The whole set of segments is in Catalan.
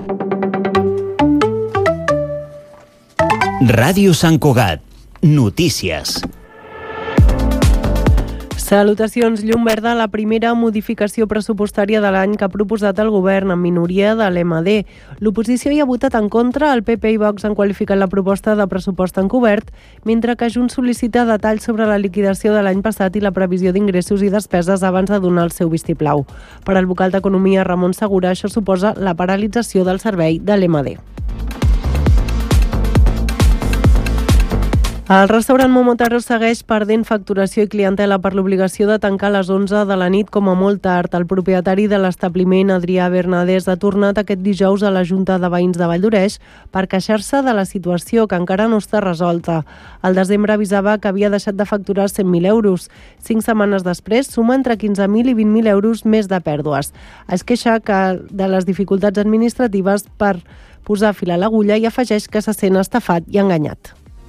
Ràdio Sant Cugat. Notícies. Salutacions. Llum verda a la primera modificació pressupostària de l'any que ha proposat el govern en minoria de l'MD. L'oposició hi ha votat en contra, el PP i Vox han qualificat la proposta de pressupost encobert, mentre que Junts sol·licita detalls sobre la liquidació de l'any passat i la previsió d'ingressos i despeses abans de donar el seu vistiplau. Per al vocal d'Economia, Ramon Segura, això suposa la paralització del servei de l'MD. El restaurant Momotaro segueix perdent facturació i clientela per l'obligació de tancar a les 11 de la nit com a molt tard. El propietari de l'establiment, Adrià Bernadès, ha tornat aquest dijous a la Junta de Veïns de Valldoreix per queixar-se de la situació, que encara no està resolta. Al desembre avisava que havia deixat de facturar 100.000 euros. 5 setmanes després suma entre 15.000 i 20.000 euros més de pèrdues. Es queixa de les dificultats administratives per posar fil a l'agulla i afegeix que se sent estafat i enganyat.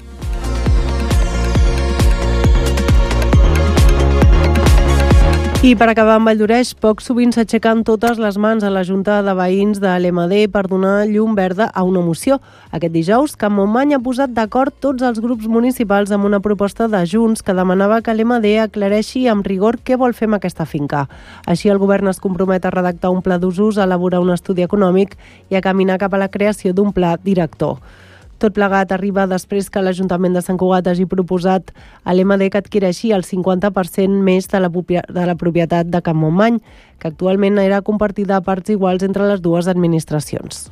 I per acabar amb Valldoreix, poc sovint s'aixequen totes les mans a la Junta de Veïns de l'MD per donar llum verda a una moció. Aquest dijous, Can Montmany ha posat d'acord tots els grups municipals amb una proposta de Junts que demanava que l'MD aclareixi amb rigor què vol fer amb aquesta finca. Així, el govern es compromet a redactar un pla d'usos, a elaborar un estudi econòmic i a caminar cap a la creació d'un pla director. Tot plegat arriba després que l'Ajuntament de Sant Cugat hagi proposat a l'MD que adquireixi el 50% més de la propietat de Can Montmany, que actualment era compartida a parts iguals entre les dues administracions.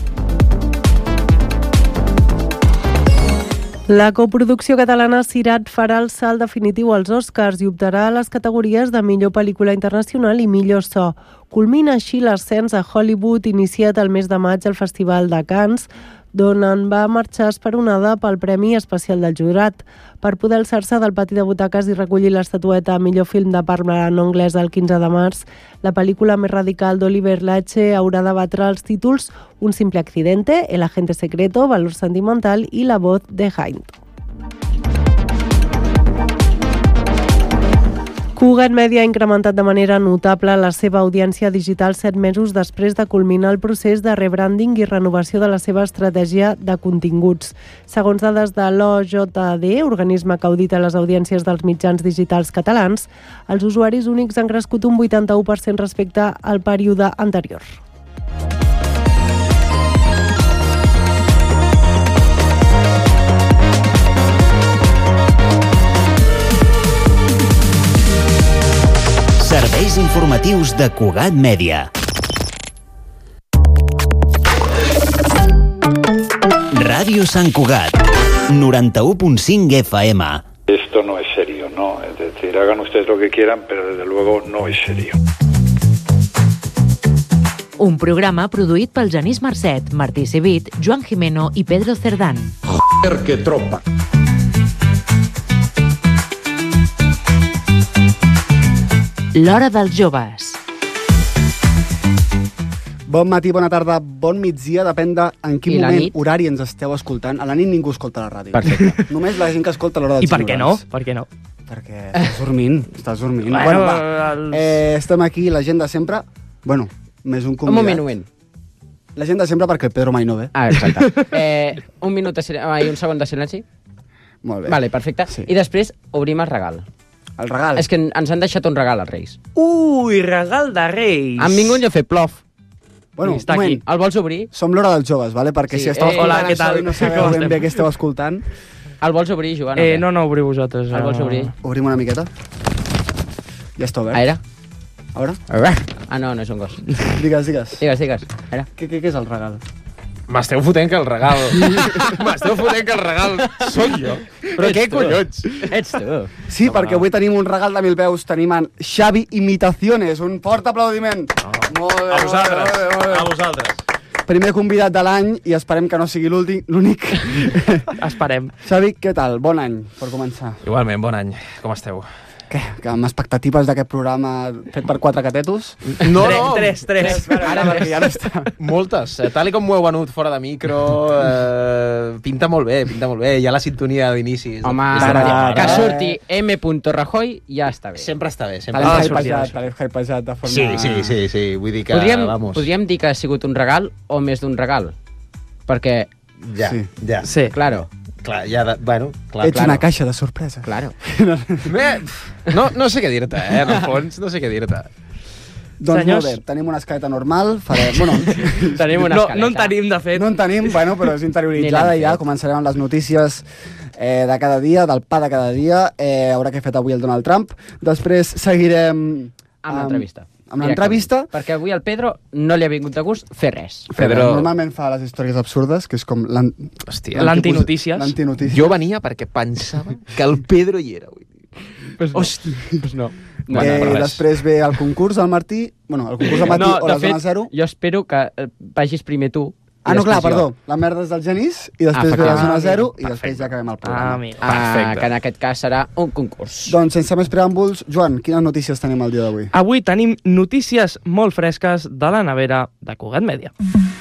La coproducció catalana Cirat farà el salt definitiu als Oscars i optarà a les categories de millor pel·lícula internacional i millor so. Culmina així l'ascens a Hollywood, iniciat el mes de maig al Festival de Cannes, d'on en va marxar esperonada pel Premi Especial del Jurat. Per poder alçar-se del pati de butaques i recollir l'estatueta a millor film de parla no anglesa el 15 de març, la pel·lícula més radical d'Oliver Lache haurà de batre els títols Un simple accidente, El agente secreto, Valor sentimental i La voz de Hind. Cugat Media ha incrementat de manera notable la seva audiència digital 7 mesos després de culminar el procés de rebranding i renovació de la seva estratègia de continguts. Segons dades de l'OJD, organisme que audita les audiències dels mitjans digitals catalans, els usuaris únics han crescut un 81% respecte al període anterior. Serveis informatius de Cugat Mèdia. Ràdio Sant Cugat, 91.5 FM. Esto no es serio, ¿no? Es decir, hagan ustedes lo que quieran, pero desde luego no es serio. Un programa produït pel Genís Marcet, Martí Civit, Joan Jimeno i Pedro Cerdán. Joder, que tropa! L'Hora dels Joves. Bon matí, bona tarda, bon migdia, depèn de en quin moment horari ens esteu escoltant. A la nit ningú escolta la ràdio. Perfecte. Només la gent que escolta l'Hora dels Joves. I per què no? Per què no? Perquè estàs dormint. Bueno, estem aquí, la gent de sempre. Bueno, més un convidat. Un moment. La gent de sempre perquè el Pedro mai no ve. Ah, exacte. Un segon de silenci. Molt bé. Vale, perfecte. Sí. I després obrim el regal. El regal? És que ens han deixat un regal als Reis. Ui, regal de Reis. Han vingut i han fet plof. Bueno, està aquí. El vols obrir? Som l'Hora dels Joves, vale? Perquè si esteu escoltant això i no sabeu ben bé què esteu escoltant... El vols obrir, Joan? No, obriu vosaltres. El vols obrir? Obrim una miqueta. Ja està obert. A veure? Ah, no és un gos. Digues. Digues. A veure. Què és el regal? M'esteu fotent que el regal soc jo. Però què collons? Ets tu. Sí, perquè avui tenim un regal de 1000 peus. Tenim en Xavi Imitaciones. Un fort aplaudiment. Molt bé. A vosaltres. Primer convidat de l'any i esperem que no sigui l'únic. Esperem. Xavi, què tal? Bon any, per començar. Igualment, bon any. Com esteu? Què? Que amb expectatives d'aquest programa fet per 4 catetos? No, Tres. Ara perquè ja no està. Moltes. Tal i com m'ho heu venut fora de micro, pinta molt bé. Hi ha la sintonia d'inicis. Home, que surti M. Rajoy ja està bé. Sempre està bé. T'hem hypejat de forma... Sí. Vull dir que, vamos. Podríem dir que ha sigut un regal o més d'un regal? Perquè... Ja. Sí. Claro. Clar, bueno, clar. Ets una caixa de sorpreses. Claro. No sé què dir-te, en el fons, no sé què dir-te. Doncs Senyors... molt bé, tenim una escaleta normal, Bueno, tenim una escaleta. No en tenim, de fet. no en tenim, bueno, però és interioritzada i ja començarem amb les notícies de cada dia, del pa de cada dia, haurà que fet avui el Donald Trump. Després seguirem... Amb l'entrevista. Amb l'entrevista. Perquè avui al Pedro no li ha vingut de gust fer res. Pedro... Normalment fa les històries absurdes, que és com... L'antinotícies. Jo venia perquè pensava que el Pedro hi era avui. Hòstia. Pues no. Després ve el concurs del Martí, el concurs del Martí o la Zona Zero. Jo espero que vagis primer tu. No, clar, perdó. La merda és del Genís i després ve la Zona Zero i després ja acabem el programa. Perfecte. Que en aquest cas serà un concurs. Doncs sense més preàmbuls, Joan, quines notícies tenim el dia d'avui? Avui tenim notícies molt fresques de la nevera de Cugat Mèdia.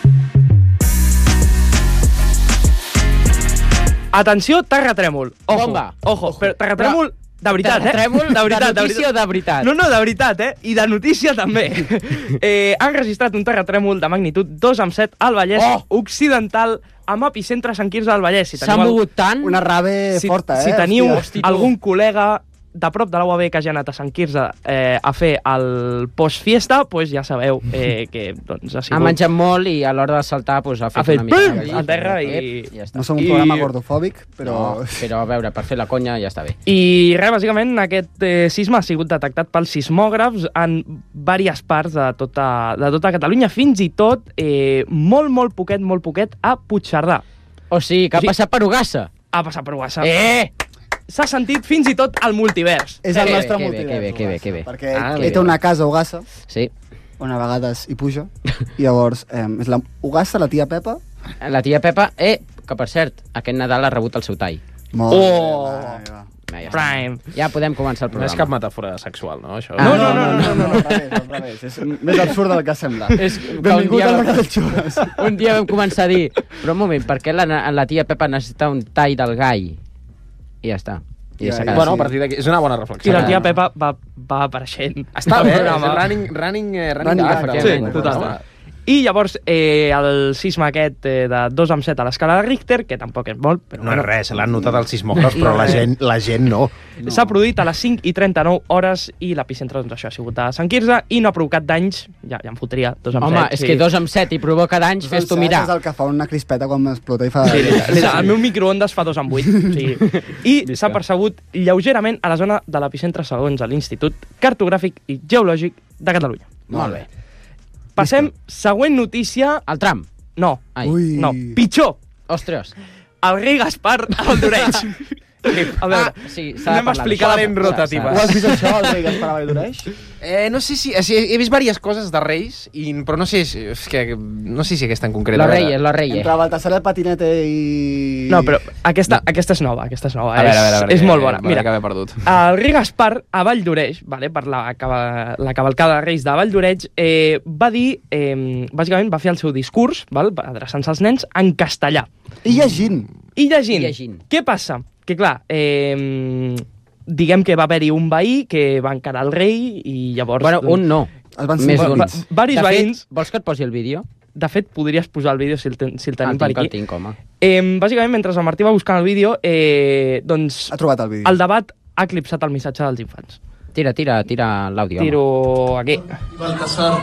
Atenció, terratrèmol. Bomba. Ojo, però terratrèmol de veritat, terratrèmol de notícia o de veritat? No, de veritat, I de notícia també. Han registrat un terratrèmol de magnitud 2,7 al Vallès Occidental amb epicentre a Sant Quirze del Vallès. S'ha mogut tant? Una rave forta, Si teniu Hòstia. algun col·lega de prop de la UAB que hagi anat a Sant Quirze a fer el post-fiesta, doncs ja sabeu que doncs, ha sigut... Ha menjat molt i a l'hora de saltar ha fet una mica a terra i... Ja està. No som un programa gordofòbic, però... No, però a veure, per fer la conya ja està bé. I res, bàsicament, aquest sisme ha sigut detectat pels sismògrafs en diverses parts de tota Catalunya, fins i tot molt poquet a Puigcerdà. O sigui, que ha passat per Ogassa. Ha passat per Ogassa. S'ha sentit fins i tot al multivers. És el nostre multivers. Que bé. Perquè ell té una casa a Ogassa, sí, on a vegades hi puja, i llavors és la Ogassa, la tia Pepa. La tia Pepa, que per cert, aquest Nadal ha rebut el seu tall. Molt bé, va. Ja, Prime. Ja podem començar el No programa. és cap metàfora sexual, no, això? No, al revés. És més absurd del que sembla. Benvingut al Mercat dels Joves. Un dia vam començar a dir, però un moment, per què la tia Pepa necessita un tall del gall? I ja està. Bueno, a partir d'aquí, és una bona reflexió. I la tia Pepa va apareixent. Està bé, programa. running gag. Sí, total. I llavors el sisme aquest de 2,7 a l'escala de Richter, que tampoc és molt, però no és res, l'han notat els sismògrafs, però la gent no. S'ha produït a les 5:39 hores i l'epicentre, doncs això, ha sigut a Sant Quirze i no ha provocat danys, ja em fotria 2,7. Home, és que 2,7 i provoca danys, fes-t'ho mirar. És el que fa una crispeta quan explota i fa... Sí, el meu microondes fa 2,8. I s'ha percebut lleugerament a la zona de l'epicentre segons l'Institut Cartogràfic i Geològic de Catalunya. Molt bé. Passem, següent notícia... El tram? No, no, pitjor. Ostres. El rei Gaspar al Valldoreix. A veure, sí, anem a explicar la rotativa. Ho has vist això, el rei Gaspar a Valldoreix? No sé si... He vist diverses coses de reis, però no sé si aquesta en concret. Los Reyes. Entre Baltasar el patinete i... No, però aquesta és nova, A veure, és molt bona. Mira, que m'he perdut. El rei Gaspar a Valldoreix, per la cavalcada de reis de Valldoreix, va dir, bàsicament va fer el seu discurs, adreçant-se als nens, en castellà. I llegint. Què passa? Que clar, diguem que va haver-hi un veí que va encarar el rei i llavors... Bueno, un no. Més d'un. Varis veïns... Vols que et posi el vídeo? De fet, podries posar el vídeo si el tenim per aquí. El tinc, home. Bàsicament, mentre el Martí va buscant el vídeo, doncs... Ha trobat el vídeo. El debat ha eclipsat el missatge dels infants. Tira l'àudio. Tiro aquí. Baltasar.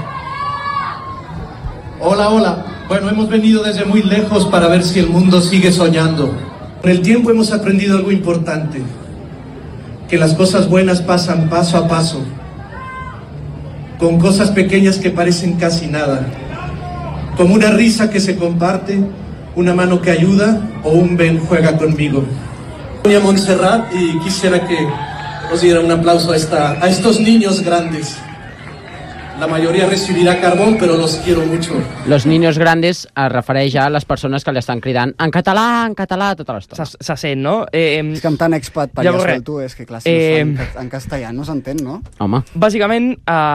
Hola. Bueno, hemos venido desde muy lejos para ver si el mundo sigue soñando. Con el tiempo hemos aprendido algo importante. Que las cosas buenas pasan paso a paso. Con cosas pequeñas que parecen casi nada. Como una risa que se comparte, una mano que ayuda o un ven juega conmigo. Soy a Montserrat y quisiera que nos diera un aplauso a estos niños grandes. la mayoría recibirá carbón, pero los quiero mucho. Los niños grandes es refereix a les persones que li estan cridant en català, tota l'estona. Se sent, no? És que amb tant expat per llavors, allà tu, és que clar, si no es fa en castellà no s'entén, no? Home. Bàsicament,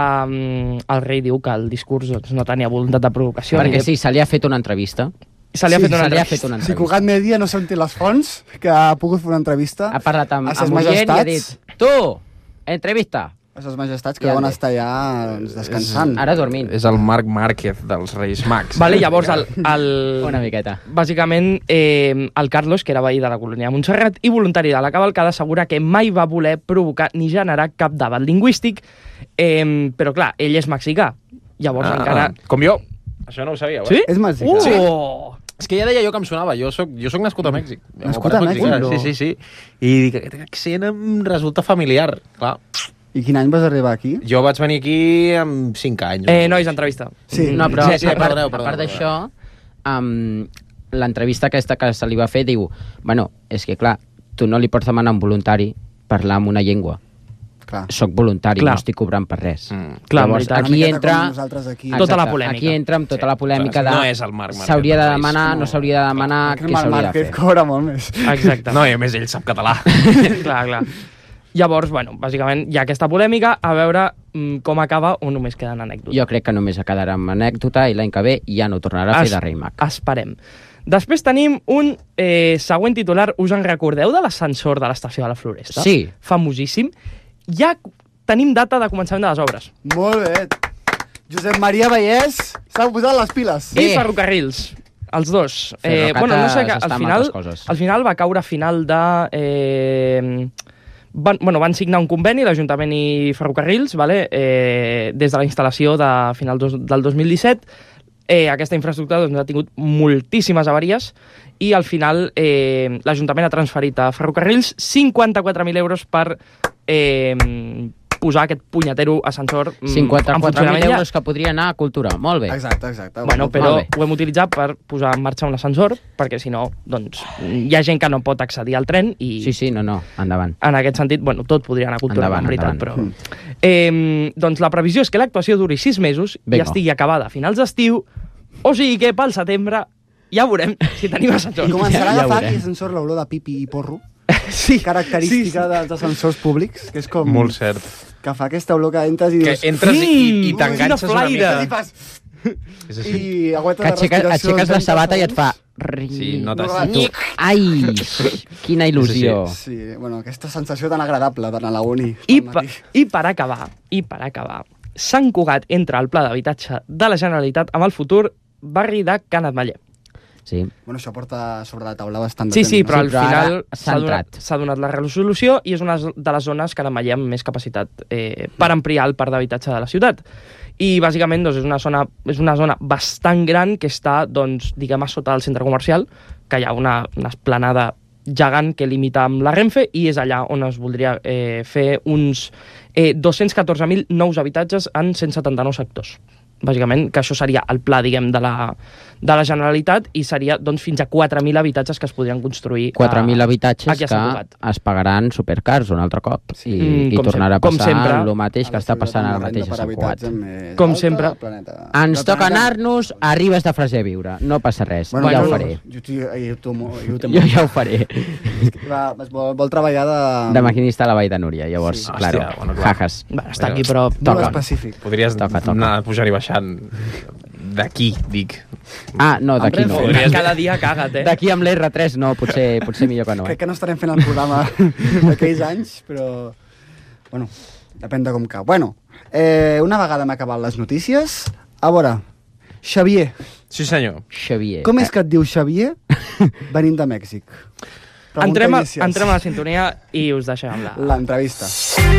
el rei diu que el discurs no tenia voluntat de provocació. Perquè sí, se li ha fet una entrevista. Se li ha fet una entrevista. Si Cugat Media no s'ha les fonts, que ha pogut fer una entrevista ha parlat amb ses Orient i ha majestats. dit, tu, entrevista. A ses majestats que deuen estar allà descansant. Ara dormint. És el Marc Márquez dels Reis Mags. Vale, llavors, Una miqueta. Bàsicament, el Carlos, que era veí de la colònia de Montserrat i voluntari de la cavalcada, assegura que mai va voler provocar ni generar cap debat lingüístic, però clar, ell és mexicà. Llavors encara... Com jo. Això no ho sabíeu, Sí? És mexicà. Sí. És que ja deia jo que em sonava. Jo soc nascut a Mèxic. Nascut a Mèxic? Sí. I aquest accent em resulta familiar, clar. I quin any vas arribar aquí? Jo vaig venir aquí amb 5 anys. Nois, entrevista. Sí. No, però Sí, a perdoneu. part d'això, l'entrevista aquesta que se li va fer diu, bueno, és que clar, tu no li pots demanar a un voluntari parlar amb una llengua. Clar. Soc voluntari, Clar. no estic cobrant per res. Clar, Llavors, veritat. aquí entra... Aquí. Tota la polèmica. Aquí entra amb tota la polèmica de... No és el Marc Márquez. S'hauria de dels Reis. demanar, no s'hauria de demanar, què Marc s'hauria de Márquez fer. cobra molt més. Exacte. No, i a més ell sap català. clar. Llavors, bueno, bàsicament hi ha aquesta polèmica, a veure com acaba o només queden anècdotes. Jo crec que només quedarà amb anècdota i l'any que ve ja no tornarà a fer de rei mag. Esperem. Després tenim un següent titular. Us en recordeu de l'ascensor de l'estació de la Floresta? Sí. Famosíssim. Ja tenim data de començament de les obres. Molt bé. Josep Maria Vallès s'ha posat les piles. I ferrocarrils. Els dos. No sé, al final va caure a final de... Van signar un conveni, l'Ajuntament i Ferrocarrils, des de la instal·lació de final del 2017. Aquesta infraestructura ha tingut moltíssimes avaries i al final l'Ajuntament ha transferit a Ferrocarrils 54.000 euros per posar aquest punyetero ascensor en 54.000 euros que podria anar a Cultura. Molt bé. Exacte. Bueno, però ho hem utilitzat per posar en marxa un ascensor, perquè si no, doncs, hi ha gent que no pot accedir al tren i... Sí, no, endavant. En aquest sentit, bueno, tot podria anar a Cultura, endavant, en veritat, però... Doncs la previsió és que l'actuació duri 6 mesos i estigui acabada a finals d'estiu, o sigui que pel setembre ja veurem si tenim ascensor. I començarà a agafar aquell ascensor l'olor de pipi i porro, característica dels ascensors públics, que és com... Molt cert. Que fa aquesta olor que entres i dius... Que entres i t'enganxes una mica. I aguantes que aixeques la sabata i et fa... Sí, notes. Ai, quina il·lusió. Sí, bueno, aquesta sensació tan agradable d'anar a la uni. I per acabar, Sant Cugat entra al pla d'habitatge de la Generalitat amb el futur barri de Can Ametller. Sí. Bueno, això porta sobre la taula bastant de temps. Sí, però al final s'ha donat la resolució i és una de les zones que Ametller amb més capacitat per ampliar el parc d'habitatge de la ciutat. I bàsicament doncs, és una zona bastant gran que està, doncs, diguem, a sota del centre comercial, que hi ha una esplanada gegant que limita amb la Renfe i és allà on es voldria fer uns 214.000 nous habitatges en 179 sectors. Bàsicament, que això seria el pla, diguem, de la Generalitat i seria, doncs, fins a 4.000 habitatges que es podrien construir 4.000 habitatges aquí a Sant Cugat. Es pagaran supercars un altre cop i tornarà a passar el mateix que està passant ara mateix a Sant Cugat. Com sempre. Ens toca anar-nos a Ribes de Freser a viure. No passa res, bueno, ja ho faré. Jo ja ho faré. Vol treballar de maquinista a la Vall de Núria, llavors, sí. claro, jajas. Està aquí, però molt específic. Podries anar pujant i baixant d'aquí, dic. Ah, no, d'aquí no. Cada dia caga't, D'aquí amb l'R3 no, potser millor que no. Crec que no estarem fent el programa d'aquells anys, però... Bueno, depèn de com cau. Bueno, una vegada hem acabat les notícies, a veure, Xavier. Sí, senyor. Xavier. Com és que et diu Xavier venint de Mèxic? Entrem a la sintonia i us deixem amb l'entrevista.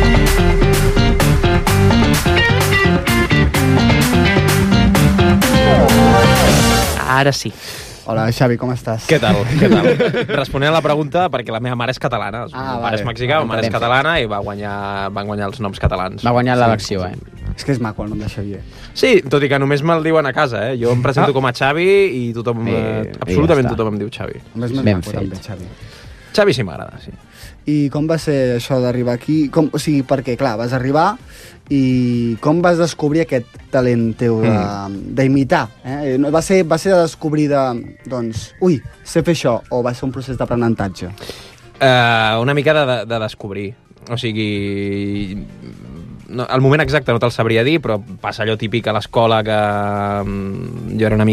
Ara sí. Hola, Xavi, com estàs? Què tal? Responent a la pregunta, perquè la meva mare és catalana. El pare és mexicà, la mare és catalana i van guanyar els noms catalans. Va guanyar l'elecció, És que és maco el nom de Xavier. Sí, tot i que només me'l diuen a casa, Jo em presento com a Xavi i tothom, absolutament tothom em diu Xavi. Més maco també, Xavi. Xavi sí m'agrada, sí. I com va ser això d'arribar aquí? O sigui, perquè, clar, vas arribar i com vas descobrir aquest talent teu d'imitar? Va ser de descobrir doncs, sé fer això, o va ser un procés d'aprenentatge? Una mica de descobrir. O sigui, no, el moment exacte no te'l sabria dir, però passa allò típic a l'escola que jo era una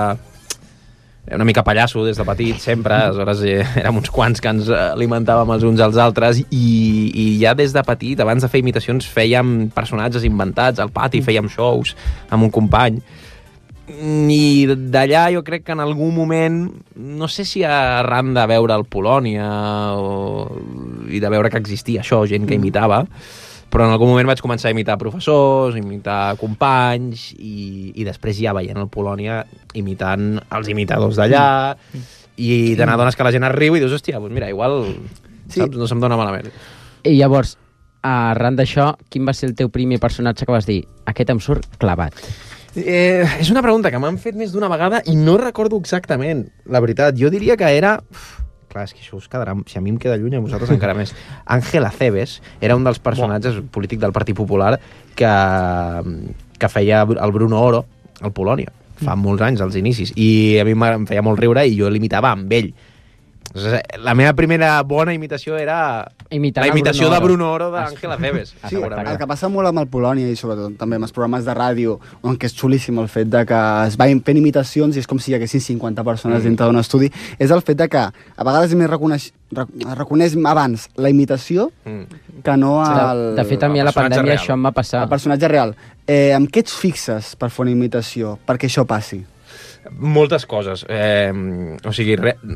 mica pallasso des de petit, sempre, aleshores érem uns quants que ens alimentàvem els uns als altres i ja des de petit, abans de fer imitacions, fèiem personatges inventats al pati, fèiem shows amb un company. I d'allà jo crec que en algun moment, no sé si arran de veure el Polònia i de veure que existia això, gent que imitava, però en algun moment vaig començar a imitar professors, imitar companys i després ja veient el Polònia imitant els imitadors d'allà i te n'adones que la gent es riu i dius, hòstia, doncs mira, igual saps, no se'm dona malament. I llavors, arran d'això, quin va ser el teu primer personatge que vas dir? Aquest em surt clavat. És una pregunta que m'han fet més d'una vegada i no recordo exactament, la veritat. Jo diria que era... Clar, és que això us quedarà... Si a mi em queda lluny, a vosaltres encara més. Ángel Acebes era un dels personatges polític del Partit Popular que feia el Bruno Oro al Polònia, fa molts anys, als inicis. I a mi em feia molt riure i jo l'imitava amb ell. La meva primera bona imitació era la imitació de Bruno Oro d'Ángel Acebes. Sí, el que passa molt amb el Polònia i sobretot també amb els programes de ràdio, on que és xulíssim el fet de que es vagin fent imitacions i és com si hi haguessin 50 persones dintre d'un estudi, és el fet de que a vegades més reconeix abans la imitació que no el... De fet, a mi a la pandèmia això em va passar. El personatge real. Amb què ets fixes per fer una imitació, perquè això passi? Moltes coses. O sigui,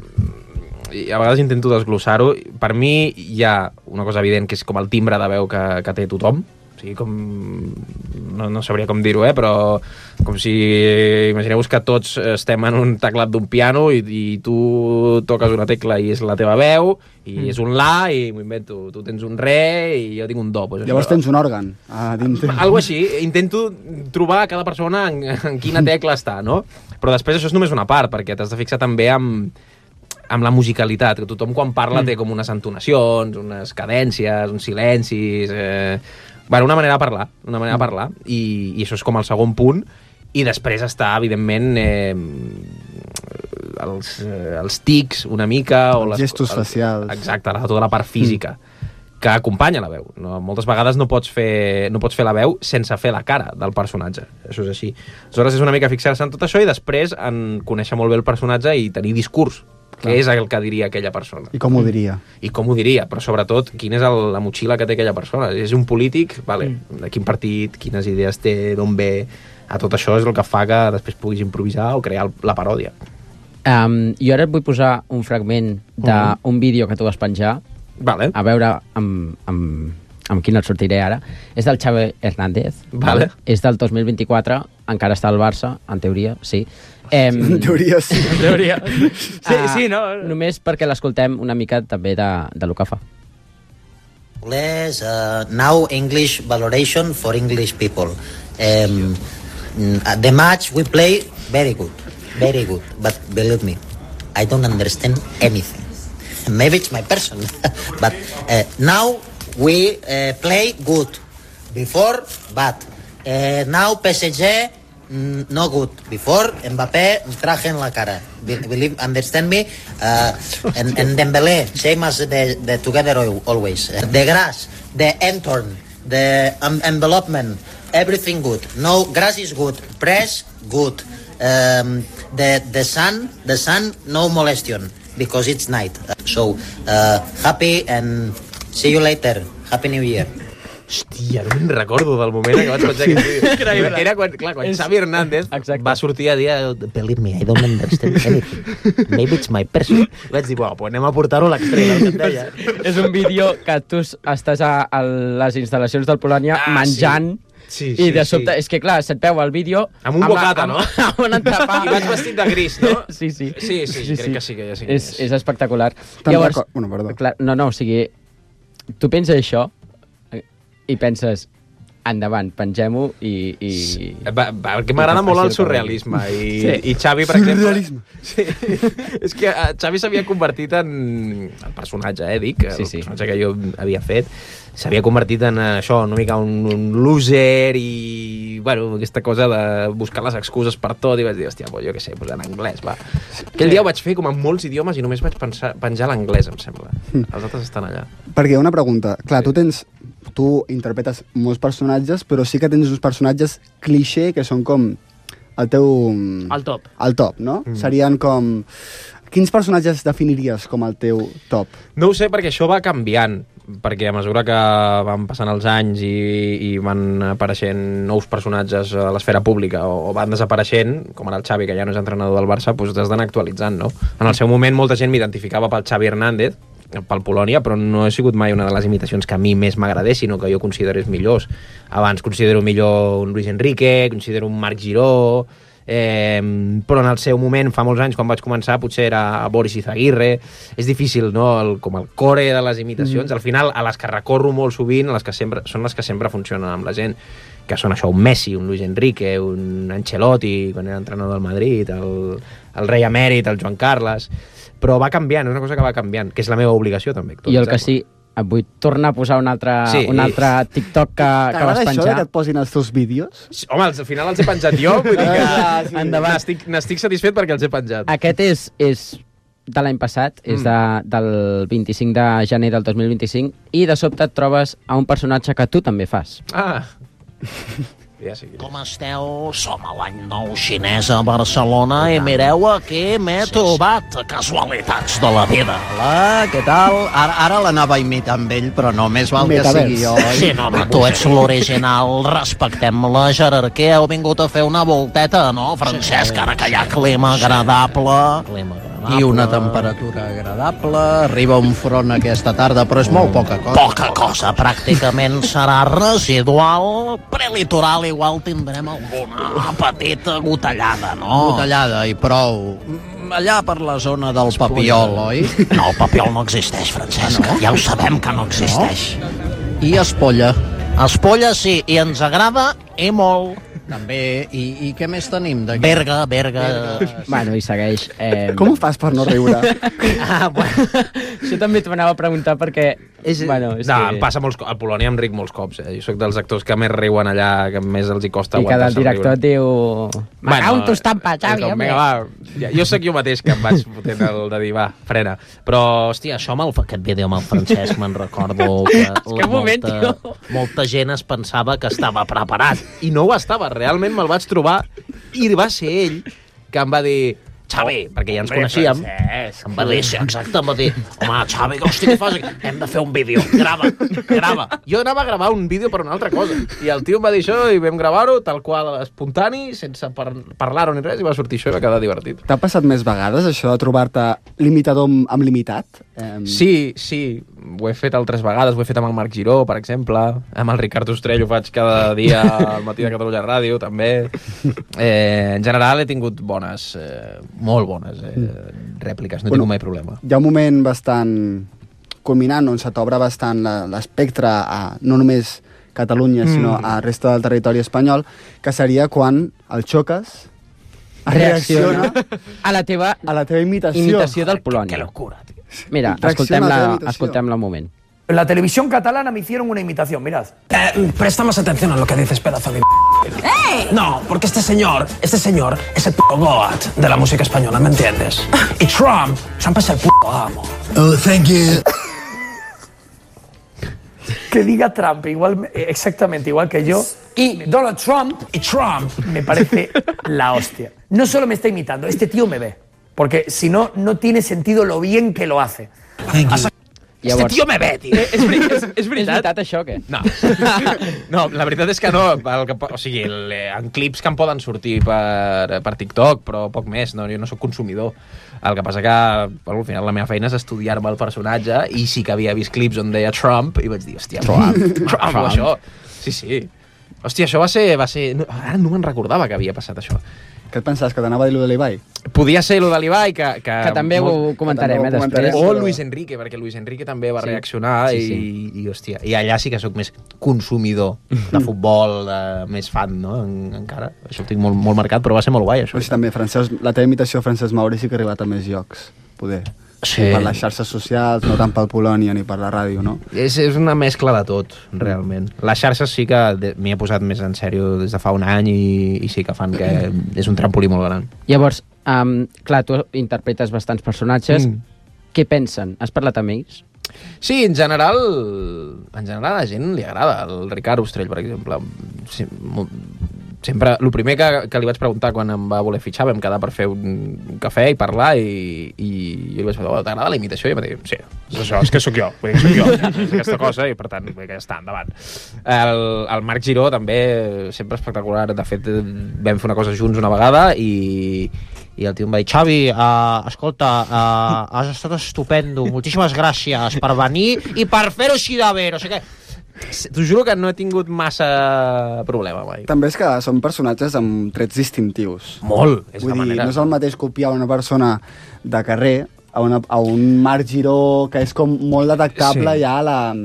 a vegades intento desglossar-ho. Per mi hi ha una cosa evident, que és com el timbre de veu que té tothom. O sigui, com... No sabria com dir-ho, però com si... Imagineu-vos que tots estem en un teclat d'un piano i tu toques una tecla i és la teva veu, i és un la, i m'ho invento. Tu tens un re i jo tinc un do. Pues llavors tens un òrgan. Algo així. Intento trobar a cada persona en quina tecla està, no? Però després això és només una part, perquè t'has de fixar també amb la musicalitat, que tothom quan parla té com unes entonacions, unes cadències, uns silencis... Bueno, una manera de parlar, i això és com el segon punt, i després està, evidentment, els tics, una mica... Els gestos facials. Exacte, tota la part física, que acompanya la veu. No? Moltes vegades no pots fer la veu sense fer la cara del personatge, això és així. Aleshores és una mica fixar-se en tot això i després en conèixer molt bé el personatge i tenir discurs, què és el que diria aquella persona. I com ho diria. Però sobretot, quina és la motxilla que té aquella persona. És un polític, vale, de quin partit, quines idees té, d'on ve... A tot això és el que fa que després puguis improvisar o crear la paròdia. Jo ara et vull posar un fragment d'un vídeo que tu vas penjar, vale. A veure amb quin et sortiré ara. És del Xavi Hernández, vale. És del 2024, encara està al Barça, en teoria, sí. En teoria, sí. En teoria. Sí, no? Només perquè l'escoltem una mica també de lo que fa. Now English valoration for English people. The match we play, very good, but believe me, I don't understand anything. Maybe it's my person, but now we play good. Before, bad. Now PSG, no good. Before, Mbappé traje en la cara. Believe, understand me? And Dembélé, same as the together always. The grass, the entorn, the envelopment, everything good. No, grass is good. Press, good. The sun, no molestation, because it's night. So, happy and see you later. Happy New Year. Hòstia, no me'n recordo del moment que vaig pensar aquest vídeo. Era quan Xavi Hernández va sortir a dir believe me, I don't understand anything. Maybe it's my person. I vaig dir, bueno, pues anem a portar-ho a l'extrem. És un vídeo que tu estàs a les instal·lacions del Polònia menjant. Sí, i de sobte, és que clar, se't veu el vídeo amb un bocata, no? Amb un entrepà. I vaig vestit de gris, no? Sí, crec que sí que ja sí. És espectacular. Llavors, perdó. Clar, no, o sigui, tu penses això i penses, endavant, pengem-ho perquè m'agrada molt el surrealisme i Xavi, per exemple... Sí. És que Xavi s'havia convertit en el personatge, dic, el personatge que jo havia fet, s'havia convertit en això, una mica un loser i, bueno, aquesta cosa de buscar les excuses per tot i vaig dir, hòstia, jo què sé, en anglès, va. Aquell dia ho vaig fer com en molts idiomes i només vaig penjar l'anglès, em sembla. Els altres estan allà. Perquè una pregunta, clar, tu interpretes molts personatges, però sí que tens uns personatges cliché que són com el teu... El top. El top, no? Serien com... Quins personatges definiries com el teu top? No ho sé, perquè això va canviant, perquè a mesura que van passant els anys i van apareixent nous personatges a l'esfera pública o van desapareixent, com ara el Xavi, que ja no és entrenador del Barça, doncs t'has d'anar actualitzant, no? En el seu moment molta gent m'identificava pel Xavi Hernández, pel Polònia, però no he sigut mai una de les imitacions que a mi més m'agradés, sinó que jo considerés millors. Abans considero millor un Luis Enrique, considero un Marc Giró, però en el seu moment, fa molts anys, quan vaig començar, potser era Boris Izaguirre. És difícil, no?, com el core de les imitacions. Al final, a les que recorro molt sovint, són les que sempre funcionen amb la gent, que són això, un Messi, un Luis Enrique, un Ancelotti, quan era entrenador del Madrid, el rei emèrit, el Joan Carles... Però va canviant, és una cosa que va canviant, que és la meva obligació, també. I el que sí, et vull tornar a posar un altre TikTok que vas penjar. T'agrada això que et posin els teus vídeos? Home, al final els he penjat jo, vull dir que n'estic satisfet perquè els he penjat. Aquest és de l'any passat, és del 25 de gener del 2025, i de sobte et trobes a un personatge que tu també fas. Ja sí. Com esteu? Som a l'any nou xinès a Barcelona i mireu a què m'he trobat. Casualitats de la vida. Hola, què tal? Ara l'anava a imitar amb ell, però no, més val que sigui jo. Sí, no, tu ets l'original, respectem la jerarquia. Heu vingut a fer una volteta, no, Francesc? Ara que hi ha clima agradable. I una temperatura agradable, arriba un front aquesta tarda, però és molt poca cosa. Poca cosa, pràcticament serà residual, prelitoral, igual tindrem alguna petita gotellada, no? Gotellada i prou. Allà per la zona del Papiol, oi? No, el Papiol no existeix, Francesc. Ja ho sabem que no existeix. I Espolla? Espolla sí, i ens agrada i molt. També, i què més tenim d'aquí? Berga. Bueno, i segueix... Com ho fas per no riure? Bueno, això també t'ho anava a preguntar perquè... Em passa molts cops. Al Polònia em ric molts cops. Jo soc dels actors que més riuen allà, que més els hi costa aguantar-se. I que el director et diu... M'acau un tostampa, Xavi, home. Vinga, va. Jo sóc jo mateix que em vaig fotent el de dir, va, frena. Però, hòstia, això amb aquest vídeo amb el Francesc me'n recordo que molta gent es pensava que estava preparat. I no ho estava. Realment me'l vaig trobar i va ser ell que em va dir... Xavi, perquè ja ens coneixíem. Em va dir, exacte, em va dir, home, Xavi, hòstia, què fas aquí? Hem de fer un vídeo, grava. Jo anava a gravar un vídeo per una altra cosa. I el tio em va dir això i vam gravar-ho tal qual, espontani, sense parlar-ho ni res, i va sortir això i va quedar divertit. T'ha passat més vegades, això de trobar-te l'imitador amb limitat? Sí. Ho he fet altres vegades, ho he fet amb el Marc Giró, per exemple, amb el Ricard Ostrell ho faig cada dia al matí de Catalunya Ràdio, també. En general he tingut molt bones rèpliques, no he tingut mai problema. Hi ha un moment bastant culminant on se t'obre bastant l'espectre a no només Catalunya, sinó a resta del territori espanyol, que seria quan el xoques reacciona a la teva imitació del Polònia. Que locura, tío. Mira, escoltem-la un moment. En la televisión catalana me hicieron una imitación, mirad. Presta más atención a lo que dices, pedazo de... ¡Ey! No, porque este señor es el puto Goat de la música española, ¿me entiendes? Y Trump es el puto amo. Oh, thank you. Que diga Trump exactamente igual que yo, y Donald Trump, me parece la hostia. No solo me está imitando, este tío me ve. Porque si no, no tiene sentido lo bien que lo hace. Este tio me ve, tio. És veritat? És veritat això, o què? No, la veritat és que no. O sigui, en clips que em poden sortir per TikTok, però poc més. No, jo no sóc consumidor. El que passa que, al final, la meva feina és estudiar-me el personatge i sí que havia vist clips on deia Trump i vaig dir, hòstia, Trump, això. Sí. Hòstia, això va ser... Ara no me'n recordava que havia passat això. Què et pensaves, que t'anava a dir lo de l'Ibai? Podia ser lo de l'Ibai, que també ho comentarem, després. O Luis Enrique, perquè Luis Enrique també va reaccionar i, hòstia, i allà sí que sóc més consumidor de futbol, més fan, no? Encara. Això ho tinc molt marcat, però va ser molt guai, això. Però sí, també, la teva imitació de Francesc Mauri sí que ha arribat a més llocs, poder. Sí. Per les xarxes socials, no tant pel Polònia ni per la ràdio, no? És una mescla de tot, realment. Les xarxes sí que m'hi he posat més en sèrio des de fa un any i sí que fan que és un trampolí molt gran. Llavors, clar, tu interpretes bastants personatges. Què pensen? Has parlat amb ells? Sí, en general a la gent li agrada. El Ricard Ostrell, per exemple, sempre, el primer que li vaig preguntar quan em va voler fitxar, vam quedar per fer un cafè i parlar i jo li vaig dir, t'agrada la imitació? I em va dir, sí, és això, és que sóc jo, és aquesta cosa i per tant, ja està, endavant. El Marc Giró també, sempre espectacular, de fet vam fer una cosa junts una vegada i el tio em va dir, Xavi, escolta, has estat estupendo, moltíssimes gràcies per venir i per fer-ho així de bé, no sé què. T'ho juro que no he tingut massa problema mai. També és que són personatges amb trets distintius. Molt, és la manera. No és el mateix copiar una persona de carrer a un Marc Giró que és com molt detectable ja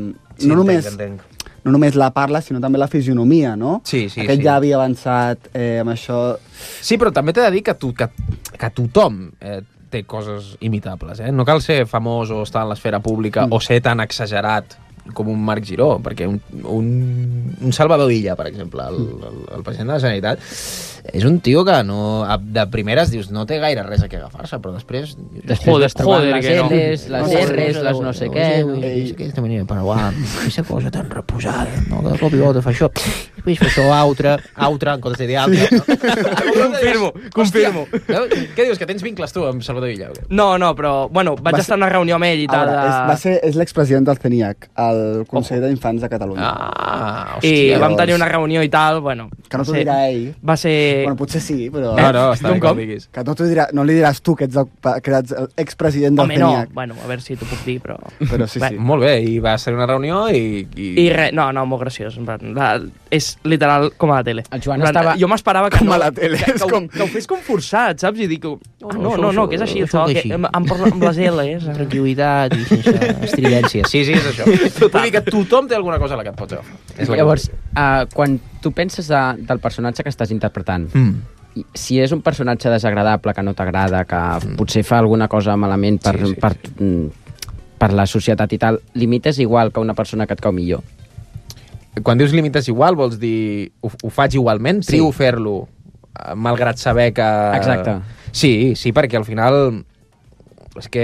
no només la parla, sinó també la fisionomia, no? Sí. Aquest ja havia avançat amb això. Sí, però també t'he de dir que tothom té coses imitables, eh? No cal ser famós o estar en l'esfera pública o ser tan exagerat com un Marc Giró, perquè un Salvador Illa, per exemple, el president de la Generalitat, és un tio que no, de primeres dius, no té gaire res a què agafar-se, però després vas trobant les L's, les R's, les no sé què... Aquesta manera, però guau, aquesta cosa tan reposada, no? Que de cop i volta fa això, després fa això, altre, en comptes de dir altre. Confirmo. Què dius, que tens vincles tu amb Salvador Illa? No, però, bueno, vaig estar en una reunió amb ell i tal. És l'expresident del CENIAC, el Consell d'Infants de Catalunya. I vam tenir una reunió i tal, bueno... Que no t'ho dirà ell. Va ser... Bueno, potser sí, però... No, està bé que ho diguis. Que no li diràs tu que ets l'expresident del CENIAC. Home, no, bueno, a veure si t'ho puc dir, però... Però sí. Molt bé, i va ser una reunió i... I res, no, molt graciós. És literal com a la tele. El Joan estava... Jo m'esperava que com a la tele. Que ho fes com forçat, saps? I dic, no, que és així. Amb les L's. Tranquil·litat i sense estridències. Sí, és això. Vull dir que tothom té alguna cosa a la que et pots agafar. Llavors, quan tu penses del personatge que estàs interpretant, si és un personatge desagradable, que no t'agrada, que potser fa alguna cosa malament per la societat i tal, limites igual que una persona que et cau millor? Quan dius limites igual, vols dir ho faig igualment? Trio fer-lo, malgrat saber que... Exacte. Sí, perquè al final és que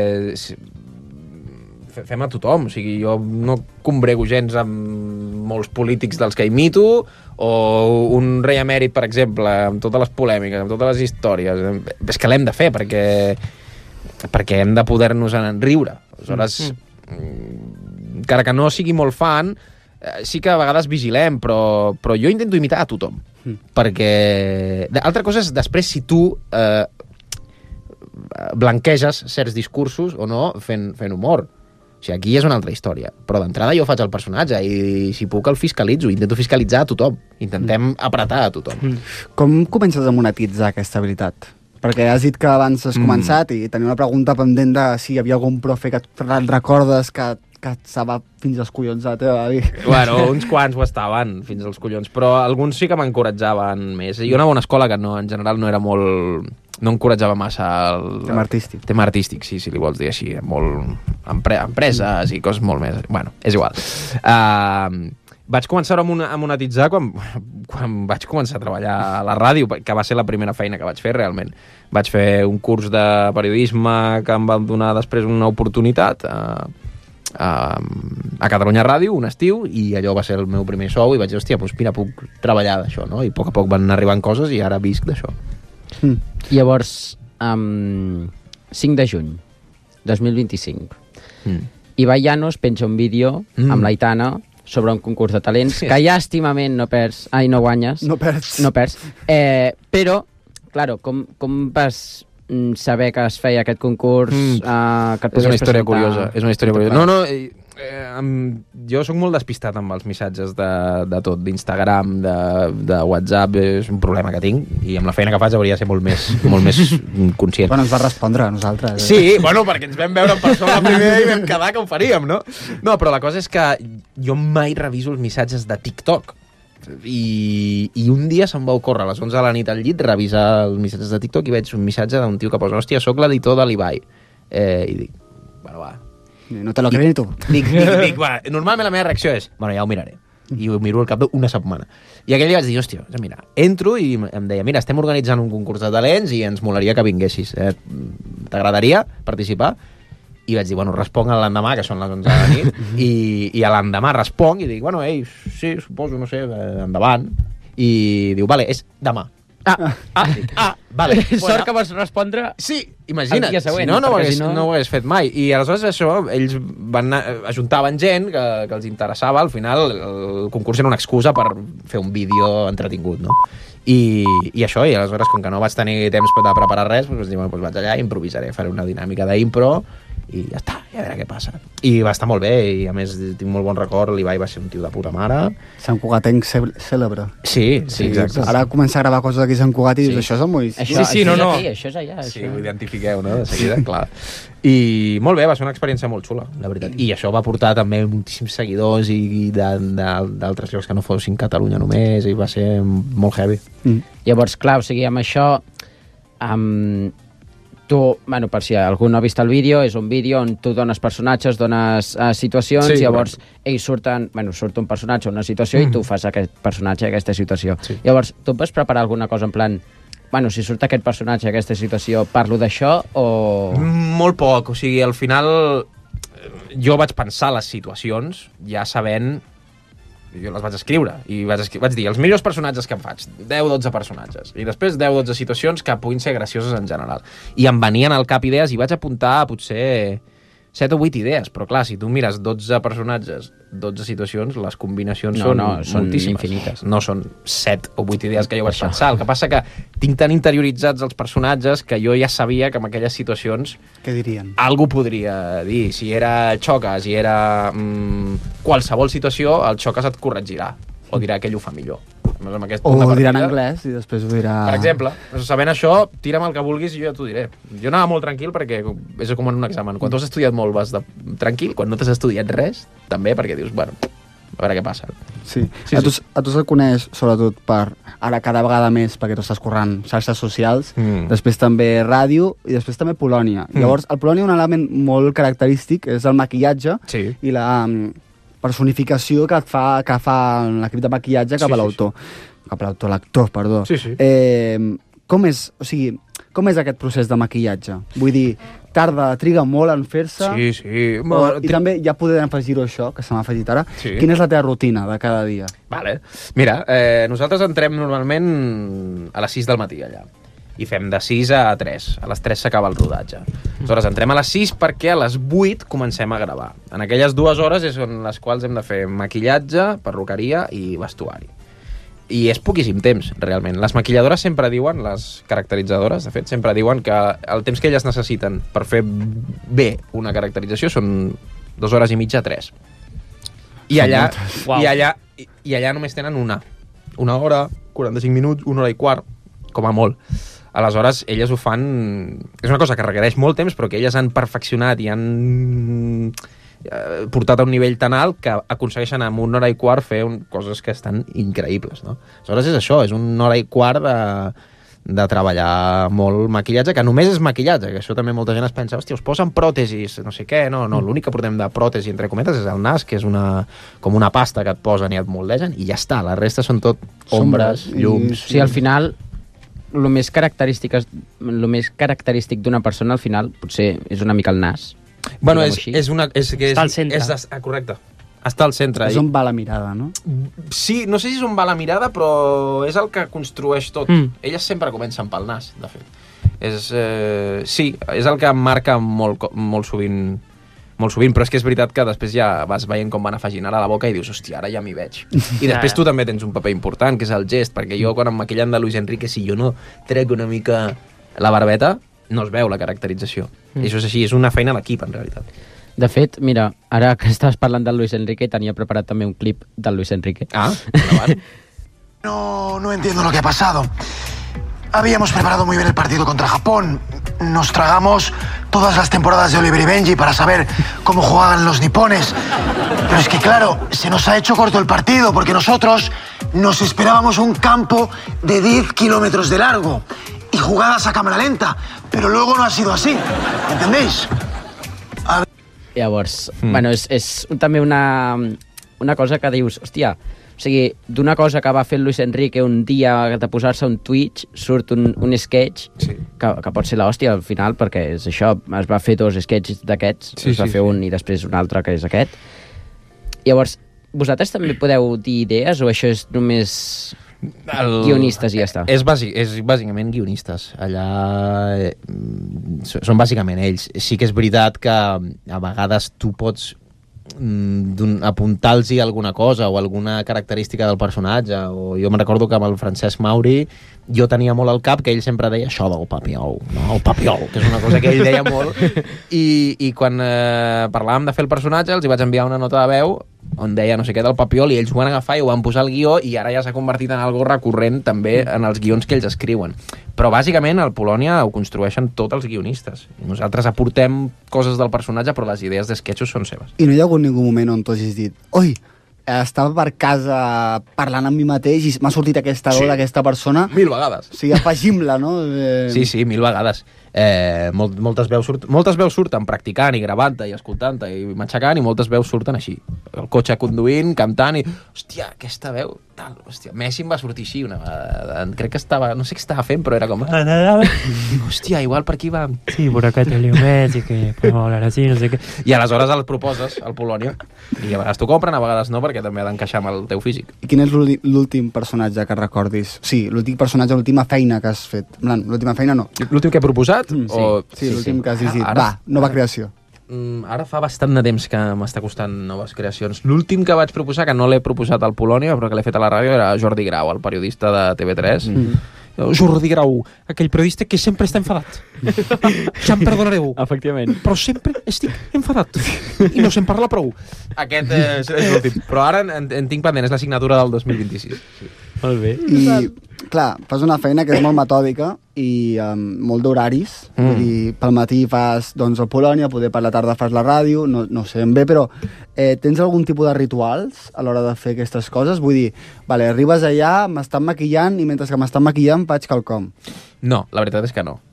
fem a tothom, o sigui, jo no combrego gens amb molts polítics dels que imito, o un rei emèrit, per exemple, amb totes les polèmiques, amb totes les històries. És que l'hem de fer, perquè hem de poder-nos en riure. Aleshores, encara que no sigui molt fan, sí que a vegades vigilem, però jo intento imitar a tothom. Perquè... Altra cosa és, després, si tu blanqueges certs discursos o no fent humor. O sigui, aquí és una altra història. Però d'entrada jo faig el personatge i si puc el fiscalitzo. Intento fiscalitzar a tothom. Intentem apretar a tothom. Com comences a monetitzar aquesta habilitat? Perquè has dit que abans has començat i tenia una pregunta pendent de si hi havia algun profe que et recordes que estava fins als collons de la teva vida. Bueno, uns quants ho estaven fins als collons, però alguns sí que m'encoratjaven més. Jo anava a una escola que en general no era molt... no encoratjava massa el... Tema artístic. Tema artístic, sí, si li vols dir així. Molt empreses i coses molt més... Bueno, és igual. Vaig començar a monetitzar quan vaig començar a treballar a la ràdio, que va ser la primera feina que vaig fer, realment. Vaig fer un curs de periodisme que em va donar després una oportunitat a Catalunya Ràdio, un estiu, i allò va ser el meu primer sou, i vaig dir, hòstia, doncs mira, puc treballar d'això, no? I a poc van arribant coses i ara visc d'això. Llavors, 5 de juny 2025, Ibai Llanos penja un vídeo amb l'Aitana sobre un concurs de talents que llàstimament no guanyes. No perds. Però, claro, com vas saber que es feia aquest concurs? Que és una història curiosa. És una història curiosa. No, Jo sóc molt despistat amb els missatges de tot, d'Instagram, de WhatsApp, és un problema que tinc, i amb la feina que faig hauria de ser molt més conscient. Bueno, ens va respondre a nosaltres. Sí, bueno, perquè ens vam veure en persona primer i vam quedar que ho faríem, no? No, però la cosa és que jo mai reviso els missatges de TikTok. I un dia se'm va ocórrer a les 11 de la nit al llit revisar els missatges de TikTok i veig un missatge d'un tio que posa: hòstia, soc l'editor de l'Ibai. I dic, bueno, va. No te lo crees ni tu. Dic, bueno, normalment la meva reacció és, bueno, ja ho miraré. I ho miro al cap d'una setmana. I aquell dia vaig dir, hòstia, mira, entro i em deia, mira, estem organitzant un concurs de talents i ens molaria que vinguessis. T'agradaria participar? I vaig dir, bueno, responc l'endemà, que són les 11 de la nit, i a l'endemà responc i dic, bueno, ei, sí, suposo, no sé, endavant. I diu, vale, és demà. Vale. Sort que vas respondre. Sí, imagina't, el dia següent, no ho hagués fet mai. I aleshores això, ells ajuntaven gent que els interessava. Al final el concurs era una excusa per fer un vídeo entretingut, no? I això, i aleshores, com que no vaig tenir temps de preparar res, doncs vaig allà i improvisaré, faré una dinàmica d'impro i ja està, ja a veure què passa. I va estar molt bé, i a més tinc molt bon record, l'Ibai va ser un tio de puta mare. Sant Cugatenc cèlebre. Sí, exacte. Ara comença a gravar coses aquí a Sant Cugat i dius, això és el Moïs. Això és allà. Sí, ho identifiqueu, no? De seguida, clar. I molt bé, va ser una experiència molt xula, la veritat. I això va portar també moltíssims seguidors i d'altres llocs que no fossin Catalunya només, i va ser molt heavy. Llavors, clar, o sigui, amb això... tu, bueno, per si algú no ha vist el vídeo, és un vídeo on tu dones personatges, dones situacions, i llavors ells surt un personatge o una situació i tu fas aquest personatge, aquesta situació. Llavors, tu vas preparar alguna cosa en plan, bueno, si surt aquest personatge, aquesta situació, parlo d'això o... Molt poc, o sigui, al final jo vaig pensar les situacions ja sabent... Jo les vaig escriure i vaig dir els millors personatges que em faig, 10-12 personatges, i després 10-12 situacions que puguin ser gracioses en general. I em venien al cap idees i vaig apuntar potser 7 o 8 idees, però clar, si tu mires 12 personatges, 12 situacions, les combinacions són moltíssimes. Infinites. No són 7 o 8 idees que jo vaig pensar. El que passa que tinc tan interioritzats els personatges que jo ja sabia que en aquelles situacions què dirien? Algú podria dir. Si era xoques, si era qualsevol situació, el xoques et corregirà o dirà que ell ho fa millor. O ho dirà en anglès i després ho dirà... Per exemple, sabent això, tira'm el que vulguis i jo ja t'ho diré. Jo anava molt tranquil perquè és com en un examen. Quan tu has estudiat molt vas tranquil, quan no t'has estudiat res, també, perquè dius, bueno, a veure què passa. Sí. A tu se'l coneix, sobretot, per ara cada vegada més, perquè tu estàs corrent xarxes socials, després també ràdio i després també Polònia. Llavors, al Polònia un element molt característic és el maquillatge i la personificació que fa l'equip de maquillatge cap a l'autor. Cap a l'autor, l'actor, perdó. Com és aquest procés de maquillatge? Vull dir, triga molt en fer-se? I també ja podem afegir-ho això, que se m'ha afegit ara. Quina és la teva rutina de cada dia? Vale. Mira, nosaltres entrem normalment a les 6 del matí allà. I fem de 6 a 3. A les 3 s'acaba el rodatge. Aleshores, entrem a les 6 perquè a les 8 comencem a gravar. En aquelles 2 hores és on les quals hem de fer maquillatge, perruqueria i vestuari. I és poquíssim temps, realment. Les maquilladores sempre diuen, les caracteritzadores, de fet, sempre diuen que el temps que elles necessiten per fer bé una caracterització són 2 hores i mitja, 3. I allà només tenen una hora, 45 minuts, 1 hora i quart, com a molt. Aleshores, elles ho fan... És una cosa que requereix molt temps, però que elles han perfeccionat i han portat a un nivell tan alt que aconsegueixen en 1 hora i quart fer coses que estan increïbles, no? Aleshores és això, és 1 hora i quart de treballar molt maquillatge, que només és maquillatge, que això també molta gent es pensa, hòstia, us posen pròtesis, no sé què, no, l'únic que portem de pròtesi, entre cometes, és el nas, que és com una pasta que et posen i et moldegen, i ja està, la resta són tot ombres, llums... Sí, al final... El més característic d'una persona, al final, potser és una mica el nas. Bueno, està al centre. Correcte. Està al centre. És on va la mirada, no? Sí, no sé si és on va la mirada, però és el que construeix tot. Elles sempre comencen pel nas, de fet. Sí, és el que em marca molt sovint, però és que és veritat que després ja vas veient com van afegint a la boca i dius, hòstia, ara ja m'hi veig. I després tu també tens un paper important, que és el gest, perquè jo quan em maquillen de Luis Enrique, si jo no trec una mica la barbeta, no es veu la caracterització. I això és així, és una feina d'equip, en realitat. De fet, mira, ara que estàs parlant del Luis Enrique, tenia preparat també un clip del Luis Enrique. No entiendo lo que ha pasado. Habíamos preparado muy bien el partido contra Japón. Nos tragamos todas las temporadas de Oliver y Benji para saber cómo jugaban los nipones. Pero es que, claro, se nos ha hecho corto el partido porque nosotros nos esperábamos un campo de 10 kilómetros de largo y jugadas a cámara lenta. Pero luego no ha sido así. ¿Entendéis? Llavors, bueno, és també una cosa que dius, hòstia, o sigui, d'una cosa que va fer el Luis Enrique un dia de posar-se un Twitch, surt un sketch que pot ser l'hòstia al final, perquè és això, es va fer 2 sketches d'aquests, es va fer un i després un altre que és aquest. Llavors, vosaltres també podeu dir idees o això és només guionistes i ja està? És bàsicament guionistes. Allà són bàsicament ells. Sí que és veritat que a vegades tu pots apuntar-los alguna cosa o alguna característica del personatge, o jo me'n recordo que amb el Francesc Mauri jo tenia molt al cap que ell sempre deia això del papiol, no? El papiol, que és una cosa que ell deia molt, i quan parlàvem de fer el personatge els hi vaig enviar una nota de veu on deia no sé què del papiol i ells ho van agafar i ho van posar al guió i ara ja s'ha convertit en algo recurrent també en els guions que ells escriuen. Però bàsicament al Polònia ho construeixen tots els guionistes. Nosaltres aportem coses del personatge però les idees d'esquetxos són seves. I no hi ha hagut ningú moment on tu hagis dit oi, estava per casa parlant amb mi mateix i m'ha sortit aquesta veu d'aquesta persona. 1000 vegades. O sigui, afegim-la, no? Sí, 1000 vegades. Moltes veus surten practicant i gravant-te i escoltant-te i matxacant i moltes veus surten així. El cotxe conduint, cantant i... Hòstia, aquesta veu... Tal, hòstia, Messi em va sortir així una vegada. Crec que estava... No sé què estava fent, però era com... Hòstia, igual per aquí va... Sí, por acá te leo Messi, que podemos hablar así, no sé què. I aleshores el proposes al Polònia i a vegades t'ho compren, a vegades no, perquè també ha d'encaixar amb el teu físic. I quin és l'últim personatge que recordis? Sí, l'últim personatge, l'última feina que has fet. L'última feina no. L'últim que he proposat? Sí, l'últim que has dit. Va, nova creació. Ara fa bastant de temps que m'està costant noves creacions. L'últim que vaig proposar, que no l'he proposat al Polònia, però que l'he fet a la ràdio, era Jordi Grau, el periodista de TV3. Jordi Grau, aquell periodista que sempre està enfadat. Ja em perdonareu. Efectivament. Però sempre estic enfadat. I no se'n parla prou. Aquest és l'últim. Però ara en tinc pendent, és la signatura del 2026. Sí. Molt bé. I, clar, fas una feina que és molt metòdica i molt d'horaris. Vull dir, pel matí fas el Polònia, poder per la tarda fas la ràdio, no sé ben bé, però tens algun tipus de rituals a l'hora de fer aquestes coses? Vull dir, vale, arribes allà, m'estan maquillant i mentre que m'estan maquillant faig quelcom. No, la veritat és que no.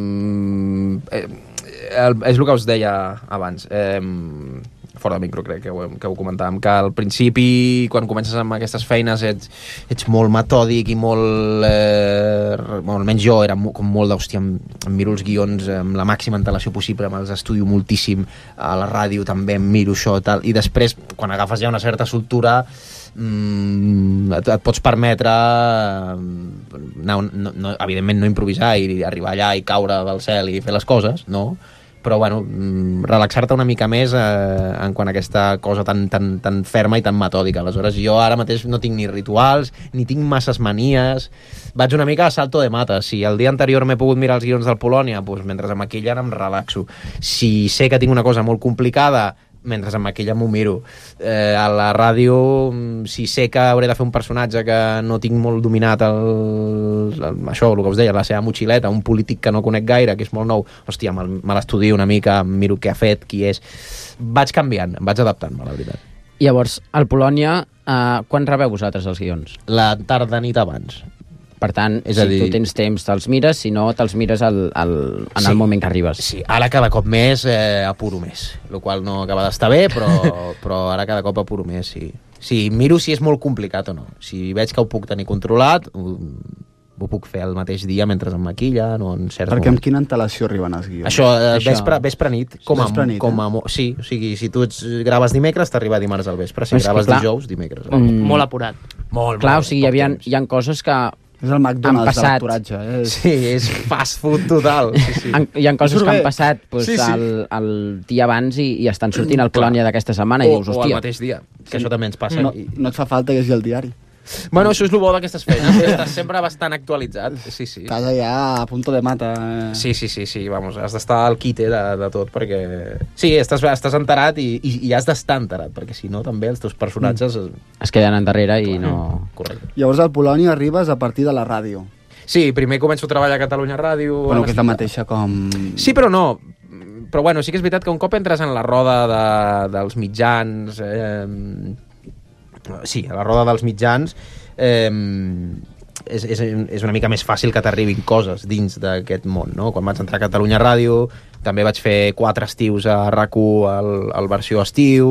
És el que us deia abans. Fora de micro crec que ho comentàvem, que al principi quan comences amb aquestes feines ets molt metòdic i molt almenys jo era com molt d'hòstia, em miro els guions amb la màxima antelació possible, me'ls estudio moltíssim, a la ràdio també em miro això tal, i després quan agafes ja una certa soltura et pots permetre evidentment no improvisar i arribar allà i caure del cel i fer les coses, no? Però bueno, relaxar-te una mica més en quant a aquesta cosa tan ferma i tan metòdica. Aleshores jo ara mateix no tinc ni rituals ni tinc masses manies, vaig una mica a salto de mata. Si el dia anterior m'he pogut mirar els guions del Polònia, doncs mentre em maquillen em relaxo. Si sé que tinc una cosa molt complicada, mentre em maquilla m'ho miro. A la ràdio, si sé que hauré de fer un personatge que no tinc molt dominat això, el que us deia, la seva motxileta, un polític que no conec gaire, que és molt nou, hòstia, me l'estudio una mica, miro què ha fet, qui és. Vaig canviant, vaig adaptant-me, la veritat. Llavors, al Polònia, quan rebeu vosaltres els guions? La tarda nit abans. Per tant, si tu tens temps te'ls mires, si no te'ls mires en el moment que arribes. Sí, ara cada cop més apuro més, el qual no acaba d'estar bé, però ara cada cop apuro més, sí. Sí, miro si és molt complicat o no. Si veig que ho puc tenir controlat, ho puc fer el mateix dia mentre em maquillen o en certs moments. Amb quina antelació arriben els guions? Això, vespre nit. Sí, o sigui, si tu graves dimecres, t'arriba dimarts al vespre. Si graves dijous, dimecres. Molt apurat. Clar, o sigui, hi ha coses que és el McDonald's de l'actoratge. Sí, és fast food total. Sí. Hi ha coses que han passat el dia abans i estan sortint al Polònia d'aquesta setmana i dius, hòstia. O el mateix dia, que això també ens passa. No et fa falta llegir el diari. Bueno, això és el bo d'aquestes feines, estàs sempre bastant actualitzat. Sí. Estàs allà a punto de mata. Sí, vamos, has d'estar al quite de tot, perquè... Sí, estàs enterat i has d'estar enterat, perquè si no també els teus personatges... Es queden endarrere i no... Correcte. Llavors al Polònia arribes a partir de la ràdio. Sí, primer començo a treballar a Catalunya Ràdio... Bueno, que és la mateixa com... Sí, però no. Però bueno, sí que és veritat que un cop entres en la roda dels mitjans... Sí, a la roda dels mitjans és una mica més fàcil que t'arribin coses dins d'aquest món, no? Quan vaig entrar a Catalunya Ràdio també vaig fer 4 estius a RAC1 al versió estiu